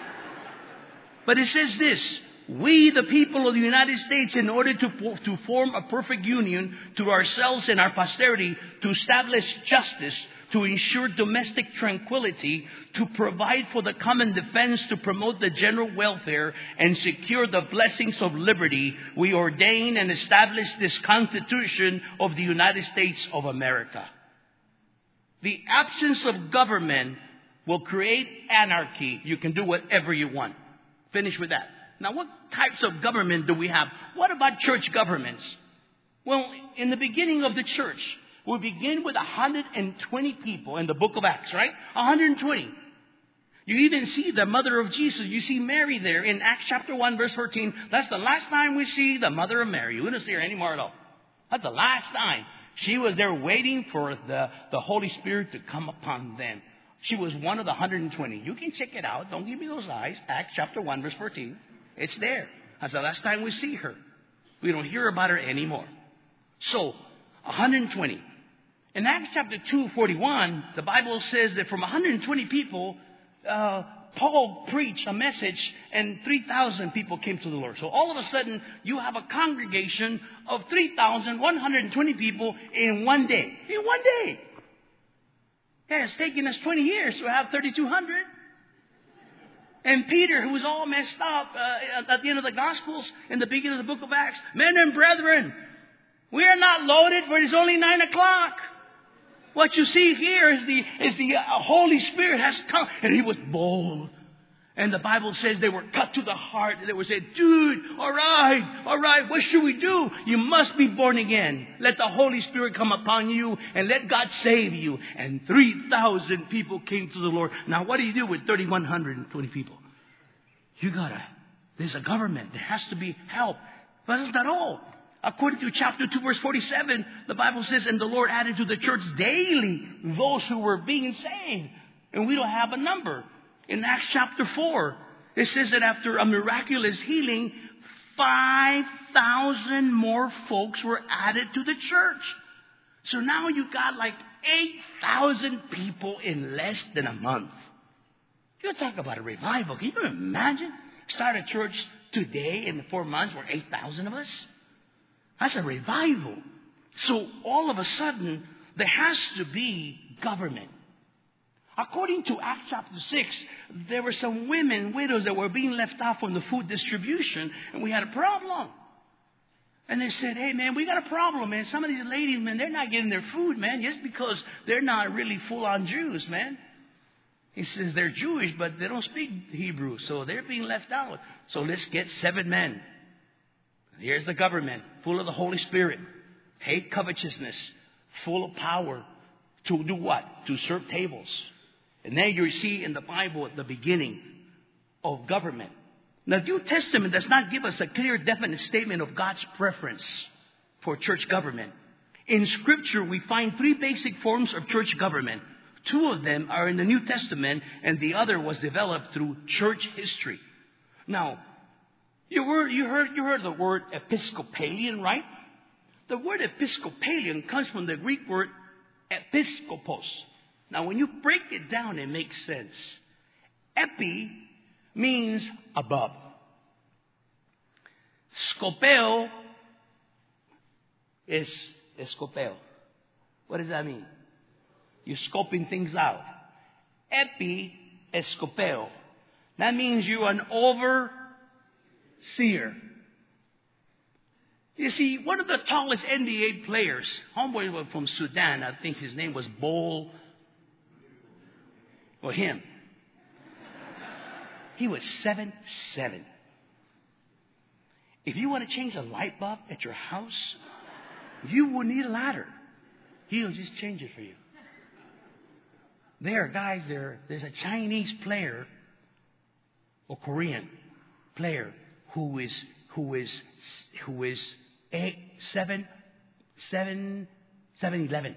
But it says this. We, the people of the United States, in order to, to form a perfect union to ourselves and our posterity, to establish justice, to ensure domestic tranquility, to provide for the common defense, to promote the general welfare, and secure the blessings of liberty, we ordain and establish this Constitution of the United States of America. The absence of government will create anarchy. You can do whatever you want. Finish with that. Now, what types of government do we have? What about church governments? Well, in the beginning of the church, we begin with one hundred twenty people in the book of Acts, right? one hundred twenty. You even see the mother of Jesus. You see Mary there in Acts chapter one, verse fourteen. That's the last time we see the mother of Mary. You wouldn't see her anymore at all. That's the last time. She was there waiting for the, the Holy Spirit to come upon them. She was one of the one hundred twenty. You can check it out. Don't give me those eyes. Acts chapter one, verse fourteen. It's there. That's the last time we see her. We don't hear about her anymore. So, one hundred twenty. In Acts chapter two, forty-one, the Bible says that from one hundred twenty people, uh, Paul preached a message and three thousand people came to the Lord. So all of a sudden, you have a congregation of three thousand one hundred twenty people in one day. In one day. Yeah, it's taken us twenty years to have thirty-two hundred. And Peter, who was all messed up uh, at the end of the Gospels, in the beginning of the book of Acts, men and brethren, we are not loaded, for it is only nine o'clock. What you see here is the is the uh, Holy Spirit has come. And he was bold. And the Bible says they were cut to the heart. And they were saying, dude, all right, all right, what should we do? You must be born again. Let the Holy Spirit come upon you and let God save you. And three thousand people came to the Lord. Now, what do you do with three thousand one hundred twenty people? You gotta, there's a government. There has to be help. But that's not all. According to chapter two, verse forty-seven, the Bible says, and the Lord added to the church daily those who were being saved. And we don't have a number. In Acts chapter four, it says that after a miraculous healing, five thousand more folks were added to the church. So now you got like eight thousand people in less than a month. You talk about a revival. Can you imagine? Start a church today in four months, we're eight thousand of us. That's a revival. So all of a sudden, there has to be government. According to Acts chapter six, there were some women, widows, that were being left out from the food distribution, and we had a problem. And they said, hey, man, we got a problem, man. Some of these ladies, man, they're not getting their food, man, just because they're not really full-on Jews, man. He says they're Jewish, but they don't speak Hebrew, so they're being left out. So let's get seven men. Here's the government, full of the Holy Spirit, hate covetousness, full of power to do what? To serve tables. And then you see in the Bible at the beginning of government. Now, the New Testament does not give us a clear, definite statement of God's preference for church government. In Scripture, we find three basic forms of church government. Two of them are in the New Testament, and the other was developed through church history. Now, you heard, you heard, you heard the word Episcopalian, right? The word Episcopalian comes from the Greek word episkopos. Now, when you break it down, it makes sense. Epi means above. Scopeo is escopeo. What does that mean? You're scoping things out. Epi escopeo. That means you're an overseer. You see, one of the tallest N B A players, homeboy was from Sudan, I think his name was Bol, or him. He was seven seven. If you want to change a light bulb at your house, you will need a ladder. He'll just change it for you. There are guys there. There's a Chinese player or Korean player who is who is who is eight, seven, seven, seven, eleven.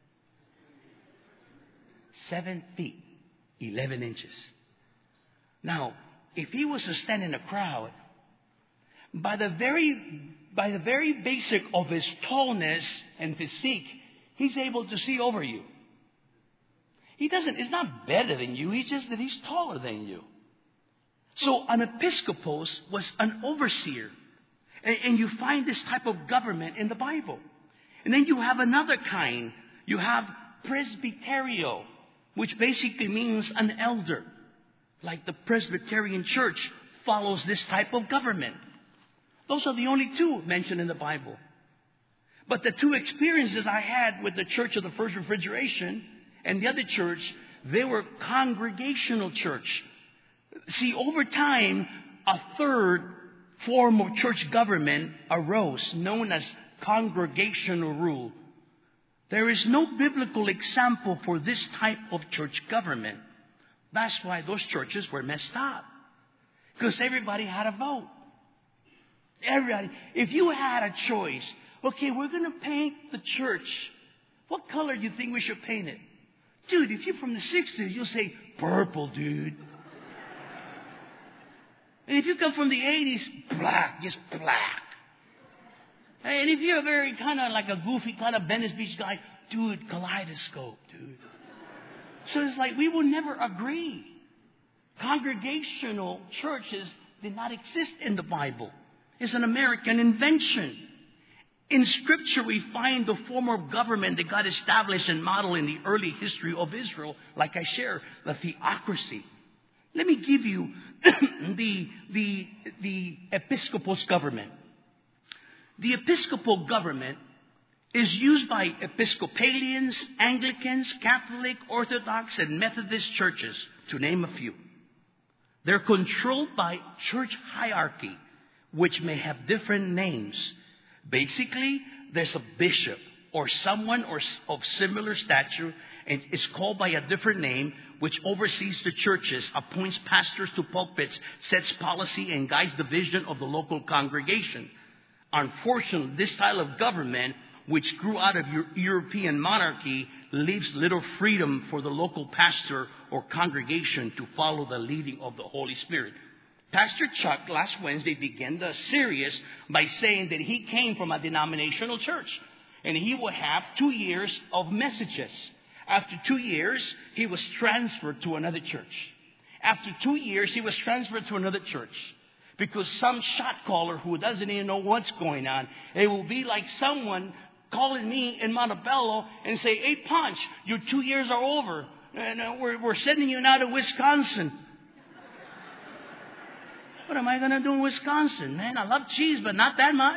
Seven feet, eleven inches. Now, if he was to stand in a crowd, by the very by the very basic of his tallness and physique, he's able to see over you. He doesn't, it's not better than you, it's just that he's taller than you. So an episcopos was an overseer. And, and you find this type of government in the Bible. And then you have another kind. You have presbyterio, which basically means an elder. Like the Presbyterian Church follows this type of government. Those are the only two mentioned in the Bible. But the two experiences I had with the Church of the First Refrigeration and the other church, they were congregational church. See, over time, a third form of church government arose, known as congregational rule. There is no biblical example for this type of church government. That's why those churches were messed up. Because everybody had a vote. Everybody. If you had a choice, okay, we're going to paint the church. What color do you think we should paint it? Dude, if you're from the sixties, you'll say, purple, dude. And if you come from the eighties, black, just black. And if you're a very kind of like a goofy kind of Venice Beach guy, dude, kaleidoscope, dude. So it's like we will never agree. Congregational churches did not exist in the Bible. It's an American invention. In Scripture, we find the form of government that God established and modeled in the early history of Israel, like I share, the theocracy. Let me give you the, the, the Episcopos government. The Episcopal government is used by Episcopalians, Anglicans, Catholic, Orthodox, and Methodist churches, to name a few. They're controlled by church hierarchy, which may have different names. Basically, there's a bishop or someone or of similar stature, and is called by a different name, which oversees the churches, appoints pastors to pulpits, sets policy, and guides the vision of the local congregation. Unfortunately, this style of government, which grew out of European monarchy, leaves little freedom for the local pastor or congregation to follow the leading of the Holy Spirit. Pastor Chuck last Wednesday began the series by saying that he came from a denominational church and he would have two years of messages. After two years, he was transferred to another church. After two years, he was transferred to another church because some shot caller who doesn't even know what's going on, it will be like someone calling me in Montebello and say, hey, Punch, your two years are over and uh, we're, we're sending you now to Wisconsin. What am I going to do in Wisconsin? Man, I love cheese, but not that much.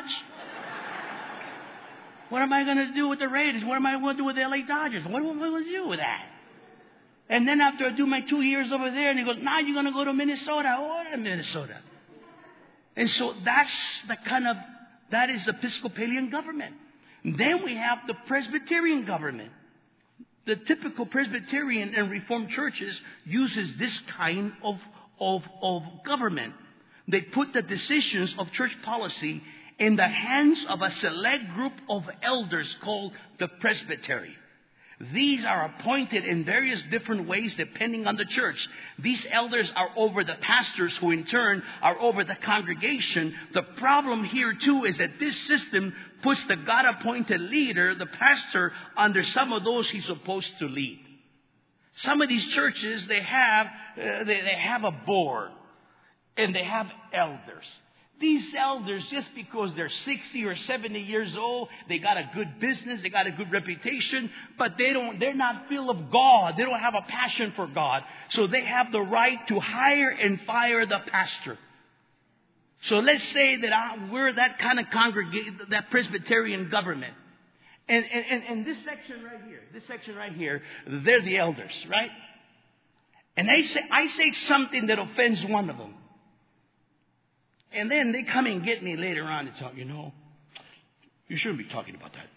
What am I going to do with the Raiders? What am I going to do with the L A Dodgers? What am I going to do with that? And then after I do my two years over there, and he goes, now you're going to go to Minnesota. Oh, Minnesota. And so that's the kind of, that is the Episcopalian government. And then we have the Presbyterian government. The typical Presbyterian and Reformed churches uses this kind of, of, of government. They put the decisions of church policy in the hands of a select group of elders called the presbytery. These are appointed in various different ways depending on the church. These elders are over the pastors, who in turn are over the congregation. The problem here too is that this system puts the God-appointed leader, the pastor, under some of those he's supposed to lead. Some of these churches, they have, uh, they, they have a board. And they have elders. These elders, just because they're sixty or seventy years old, they got a good business, they got a good reputation, but they don't, they're not filled of God. They don't have a passion for God. So they have the right to hire and fire the pastor. So let's say that I, we're that kind of congregation, that Presbyterian government. And, and, and, and this section right here, this section right here, they're the elders, right? And they say, I say something that offends one of them. And then they come and get me later on and talk, you know, you shouldn't be talking about that.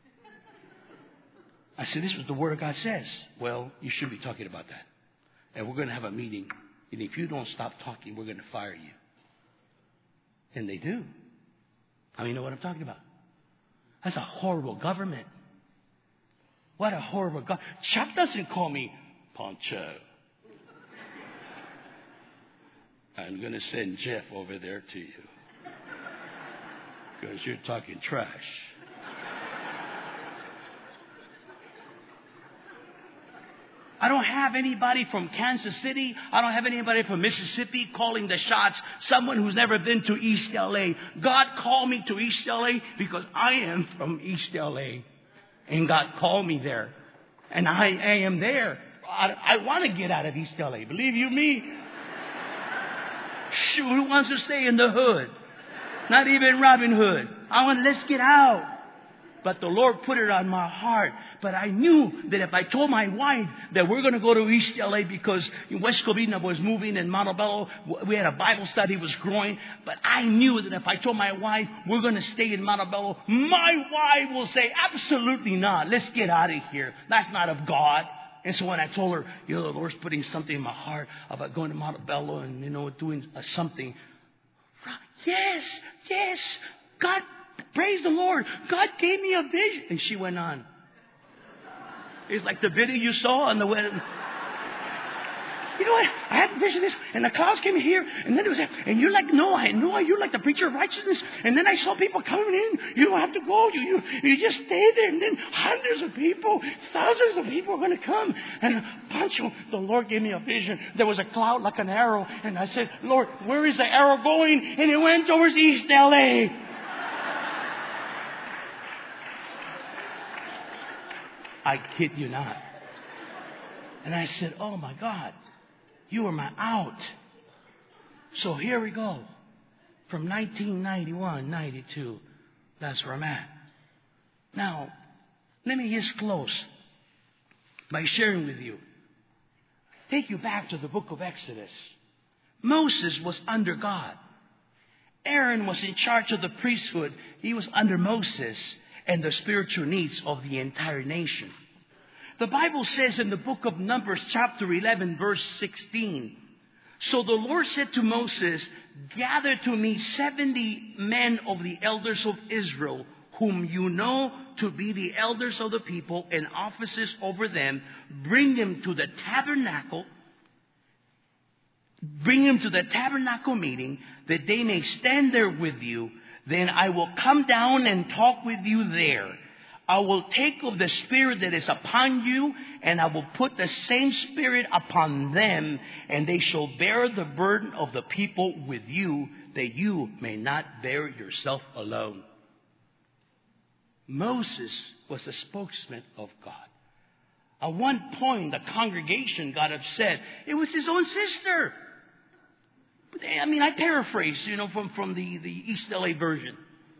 I said, this is what the Word of God says. Well, you should be talking about that. And we're going to have a meeting. And if you don't stop talking, we're going to fire you. And they do. I mean, you know what I'm talking about? That's a horrible government. What a horrible government. Chuck doesn't call me Poncho. I'm going to send Jeff over there to you. Because you're talking trash. I don't have anybody from Kansas City. I don't have anybody from Mississippi calling the shots. Someone who's never been to East L A. God called me to East L A because I am from East L A. And God called me there. And I, I am there. I, I want to get out of East L A. Believe you me. Who wants to stay in the hood? Not even Robin Hood. I want, let's get out. But the Lord put it on my heart. But I knew that if I told my wife that we're going to go to East L A because West Covina was moving and Montebello, we had a Bible study was growing. But I knew that if I told my wife we're going to stay in Montebello, my wife will say, absolutely not. Let's get out of here. That's not of God. And so when I told her, you know, the Lord's putting something in my heart about going to Montebello and, you know, doing uh, something. Yes, yes, God. Praise the Lord. God gave me a vision. And she went on. It's like the video you saw on the web. You know what? I had a vision of this. And the clouds came here. And then it was, and you're like, no, I know you're like the preacher of righteousness. And then I saw people coming in. You don't have to go. You, you, you just stay there. And then hundreds of people, thousands of people are going to come. And Pancho, the Lord gave me a vision. There was a cloud like an arrow. And I said, Lord, where is the arrow going? And it went towards East L A. I kid you not. And I said, oh my God, you are my out. So here we go. From nineteen ninety-one, ninety-two, that's where I'm at. Now, let me just close by sharing with you. Take you back to the book of Exodus. Moses was under God. Aaron was in charge of the priesthood. He was under Moses and the spiritual needs of the entire nation. The Bible says in the book of Numbers, chapter eleven, verse sixteen, so the Lord said to Moses, gather to me seventy men of the elders of Israel, whom you know to be the elders of the people and officers over them. Bring them to the tabernacle. Bring them to the tabernacle meeting, that they may stand there with you. Then I will come down and talk with you there. I will take of the spirit that is upon you, and I will put the same spirit upon them, and they shall bear the burden of the people with you, that you may not bear yourself alone. Moses was a spokesman of God. At one point, the congregation got upset. It was his own sister. I mean, I paraphrase, you know, from, from the, the East L A version.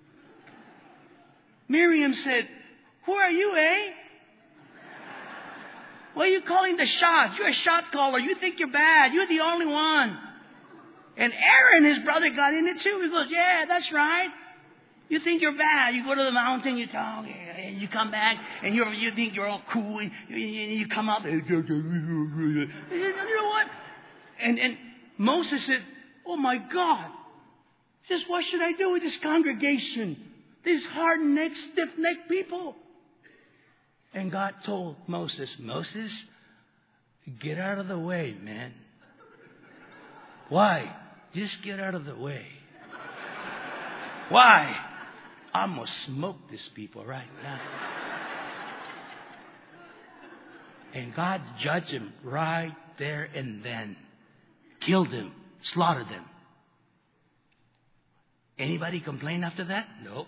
Miriam said, who are you, eh? Why are you calling the shots? You're a shot caller. You think you're bad. You're the only one. And Aaron, his brother, got in it too. He goes, yeah, that's right. You think you're bad. You go to the mountain, you talk, and you come back, and you you think you're all cool, and you, you come up. You know what? And, and Moses said, oh my God. He says, what should I do with this congregation? These hard-necked, stiff-necked people. And God told Moses, Moses, get out of the way, man. Why? Just get out of the way. Why? I'm going to smoke these people right now. And God judged him right there and then. Killed him. Slaughtered them. Anybody complain after that? Nope.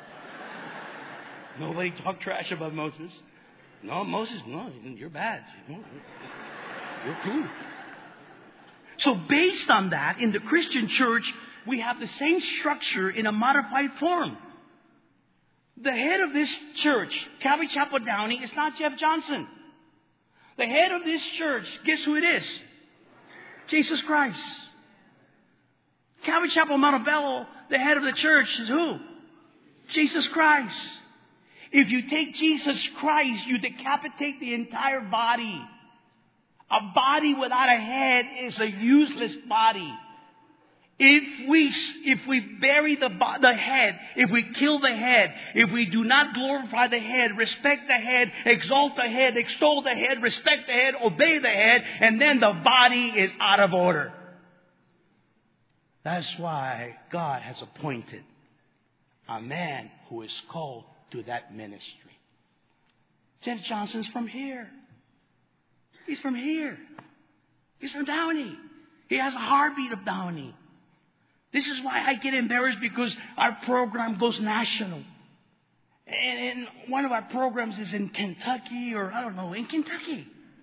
Nobody talked trash about Moses. No, Moses, no, you're bad. You're cool. So based on that, in the Christian church, we have the same structure in a modified form. The head of this church, Calvary Chapel Downey, is not Jeff Johnson. The head of this church, guess who it is? Jesus Christ. Calvary Chapel Montebello, the head of the church is who? Jesus Christ. If you take Jesus Christ, you decapitate the entire body. A body without a head is a useless body. If we, if we bury the, the head, if we kill the head, if we do not glorify the head, respect the head, exalt the head, extol the head, respect the head, obey the head, and then the body is out of order. That's why God has appointed a man who is called to that ministry. Jeff Johnson's from here. He's from here. He's from Downey. He has a heartbeat of Downey. This is why I get embarrassed, because our program goes national. And, and one of our programs is in Kentucky, or I don't know, in Kentucky.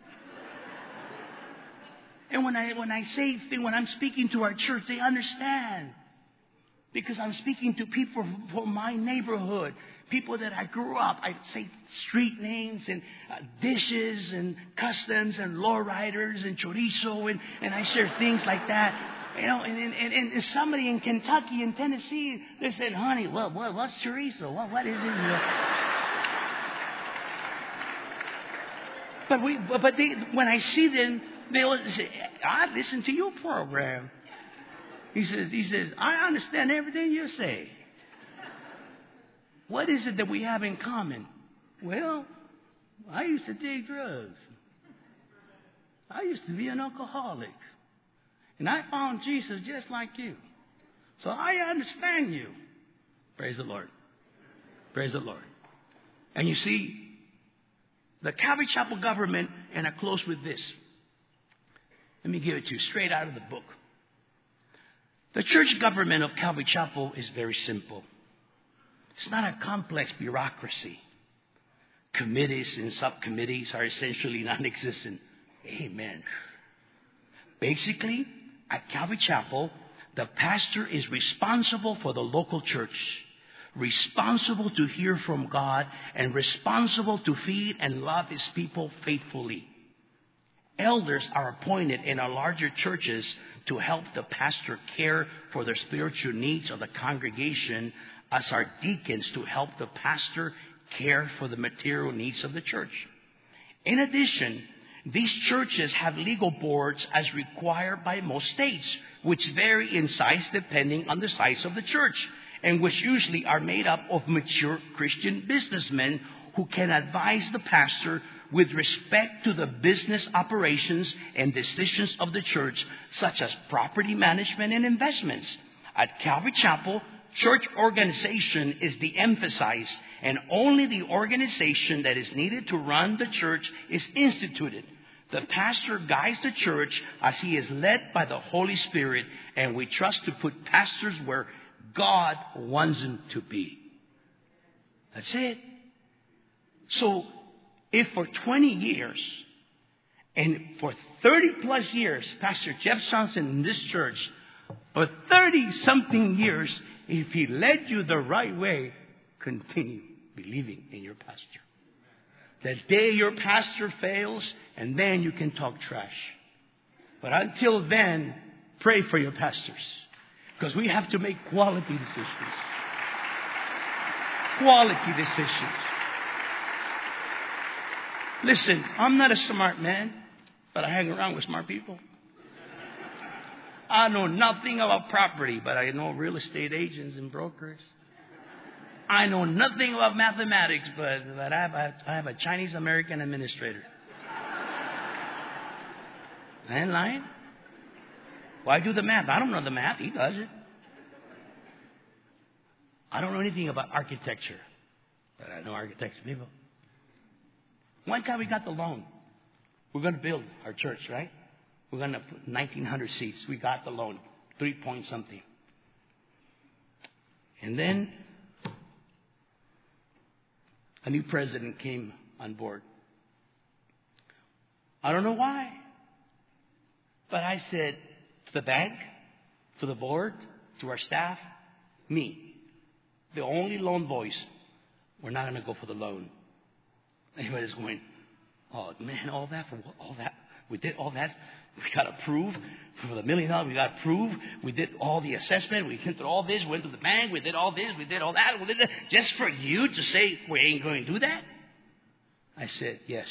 And when I when I say when I'm speaking to our church, they understand, because I'm speaking to people from my neighborhood, people that I grew up. I say street names and uh, dishes and customs and lowriders and chorizo, and, and I share things like that. You know, and, and, and somebody in Kentucky and Tennessee, they said, honey, what, what, what's chorizo? What, what is it? But we, but they, when I see them, they will say, I listen to your program. He says, he says, I understand everything you say. What is it that we have in common? Well, I used to take drugs. I used to be an alcoholic. And I found Jesus just like you. So I understand you. Praise the Lord. Praise the Lord. And you see, the Calvary Chapel government, and I close with this. Let me give it to you straight out of the book. The church government of Calvary Chapel is very simple. It's not a complex bureaucracy. Committees and subcommittees are essentially non-existent. Amen. Basically, at Calvary Chapel, the pastor is responsible for the local church, responsible to hear from God, and responsible to feed and love his people faithfully. Elders are appointed in our larger churches to help the pastor care for the spiritual needs of the congregation, as are deacons to help the pastor care for the material needs of the church. In addition, these churches have legal boards as required by most states, which vary in size depending on the size of the church, and which usually are made up of mature Christian businessmen who can advise the pastor with respect to the business operations and decisions of the church, such as property management and investments. At Calvary Chapel, church organization is de-emphasized, and only the organization that is needed to run the church is instituted. The pastor guides the church as he is led by the Holy Spirit, and we trust to put pastors where God wants them to be. That's it. So, if for twenty years, and for thirty plus years, Pastor Jeff Johnson in this church, for thirty something years, if he led you the right way, continue believing in your pastor. The day your pastor fails, and then you can talk trash. But until then, pray for your pastors. Because we have to make quality decisions. Quality decisions. Listen, I'm not a smart man, but I hang around with smart people. I know nothing about property, but I know real estate agents and brokers. I know nothing about mathematics, but, but I, have a, I have a Chinese American administrator. I ain't lying. Well, I do the math. I don't know the math. He does it. I don't know anything about architecture, but I know architecture people. One time we got the loan. We're going to build our church, right? We're going to put nineteen hundred seats. We got the loan, three point something. And then a new president came on board. I don't know why. But I said to the bank, to the board, to our staff, me, the only lone voice, we're not going to go for the loan. Everybody's going, oh, man, all that for what? All that? We did all that. We got approved for the million dollars. We got approved. We did all the assessment. We did all this. Went to the bank. We did all this. We did all that. We did that. Just for you to say we ain't going to do that? I said, yes.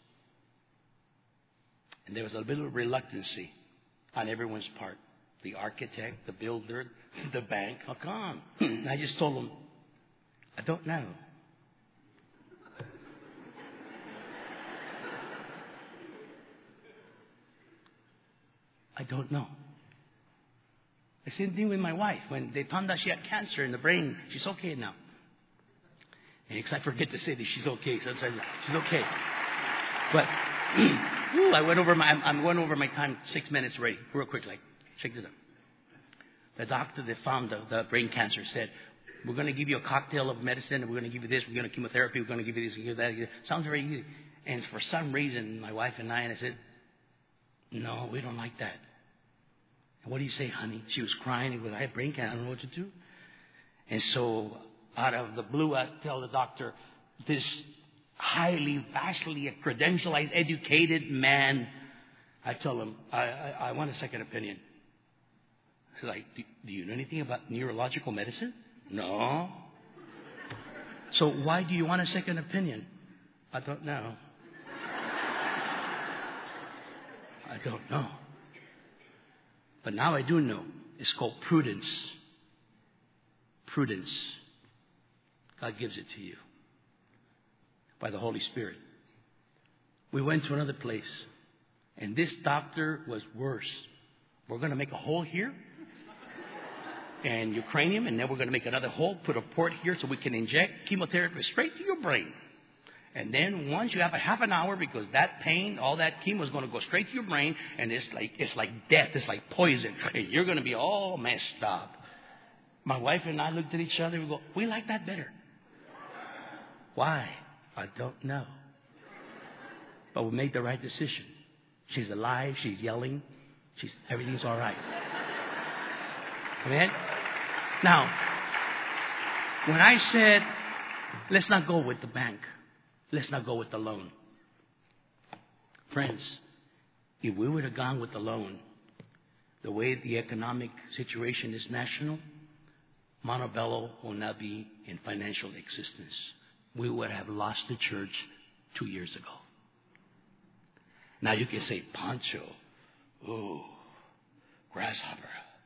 And there was a little reluctancy on everyone's part. The architect, the builder, the bank. How come? And I just told them, I don't know. I don't know. The same thing with my wife. When they found out she had cancer in the brain, she's okay now. And because I forget to say that she's okay. Sometimes she's okay. But ooh, I went over my. I'm, I'm going over my time. Six minutes already. Real quick, like check this out. The doctor that found the, the brain cancer said, "We're going to give you a cocktail of medicine. And we're going to give you this. We're going to chemotherapy. We're going to give you this. We're going to give you that." Sounds very easy. And for some reason, my wife and I, and I said, "No, we don't like that." And what do you say, honey? She was crying. He goes, "I have brain cancer. I don't know what to do." And so, out of the blue, I tell the doctor, this highly, vastly credentialized, educated man, I tell him, I, I, I want a second opinion. He's like, do, do you know anything about neurological medicine? No. So why do you want a second opinion? I don't know. I don't know. But now I do know. It's called prudence. Prudence. God gives it to you by the Holy Spirit. We went to another place, and this doctor was worse. We're going to make a hole here and Ukrainium, and then we're going to make another hole, put a port here so we can inject chemotherapy straight to your brain. And then once you have a half an hour, because that pain, all that chemo is going to go straight to your brain, and it's like it's like death, it's like poison, and you're going to be all messed up. My wife and I looked at each other. We go, we like that better. Why? I don't know. But we made the right decision. She's alive. She's yelling. She's everything's all right. Amen? Now, when I said, let's not go with the bank. Let's not go with the loan. Friends, if we would have gone with the loan, the way the economic situation is national, Montebello will not be in financial existence. We would have lost the church two years ago. Now you can say, Pancho, ooh, grasshopper.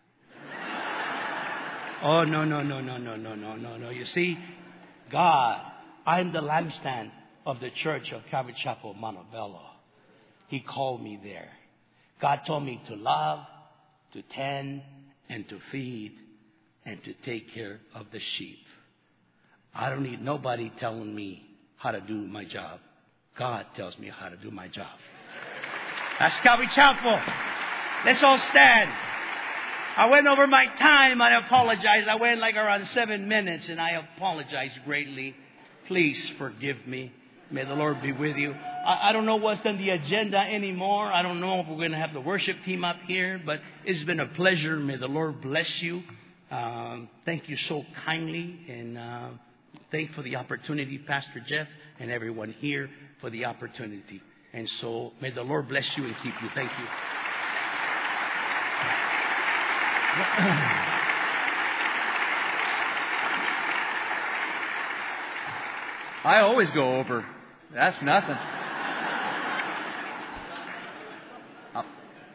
Oh, no, no, no, no, no, no, no, no, no. You see, God, I'm the lampstand of the church of Calvary Chapel, Montebello. He called me there. God told me to love, to tend, and to feed, and to take care of the sheep. I don't need nobody telling me how to do my job. God tells me how to do my job. That's Calvary Chapel. Let's all stand. I went over my time. I apologize. I went like around seven minutes, and I apologize greatly. Please forgive me. May the Lord be with you. I, I don't know what's on the agenda anymore. I don't know if we're going to have the worship team up here, but it's been a pleasure. May the Lord bless you. Um, thank you so kindly, and uh, thank for the opportunity, Pastor Jeff, and everyone here for the opportunity. And so may the Lord bless you and keep you. Thank you. I always go over. That's nothing. Uh,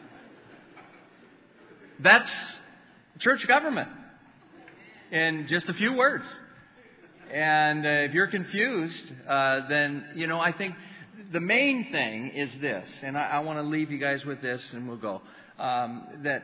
That's church government in just a few words. And uh, if you're confused, uh, then, you know, I think the main thing is this, and I, I want to leave you guys with this, and we'll go, um, that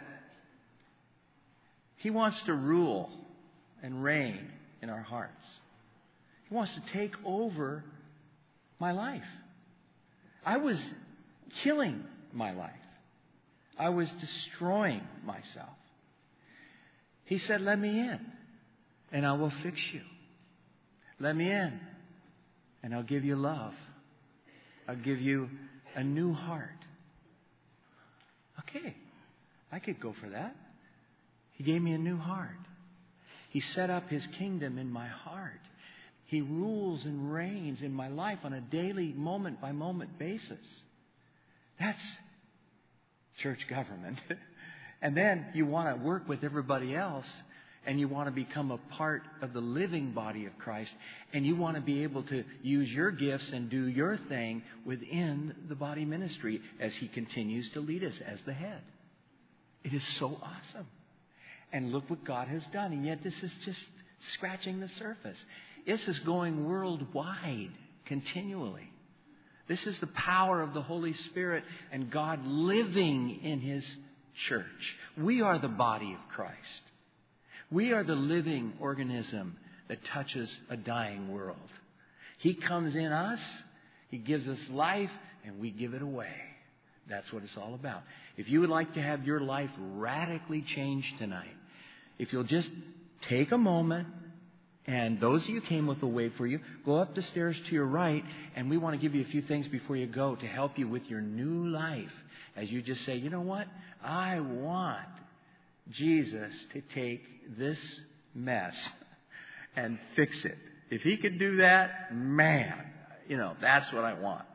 He wants to rule and reign in our hearts. He wants to take over my life. I was killing my life. I was destroying myself. He said, let me in, and I will fix you. Let me in, and I'll give you love. I'll give you a new heart. Okay, I could go for that. He gave me a new heart. He set up His kingdom in my heart. He rules and reigns in my life on a daily, moment-by-moment basis. That's church government. And then you want to work with everybody else, and you want to become a part of the living body of Christ, and you want to be able to use your gifts and do your thing within the body ministry as He continues to lead us as the head. It is so awesome. And look what God has done. And yet this is just scratching the surface. This is going worldwide continually. This is the power of the Holy Spirit and God living in His church. We are the body of Christ. We are the living organism that touches a dying world. He comes in us, He gives us life, and we give it away. That's what it's all about. If you would like to have your life radically changed tonight, if you'll just take a moment, and those of you who came with a wave for you, go up the stairs to your right, and we want to give you a few things before you go to help you with your new life. As you just say, you know what? I want Jesus to take this mess and fix it. If He could do that, man, you know, that's what I want.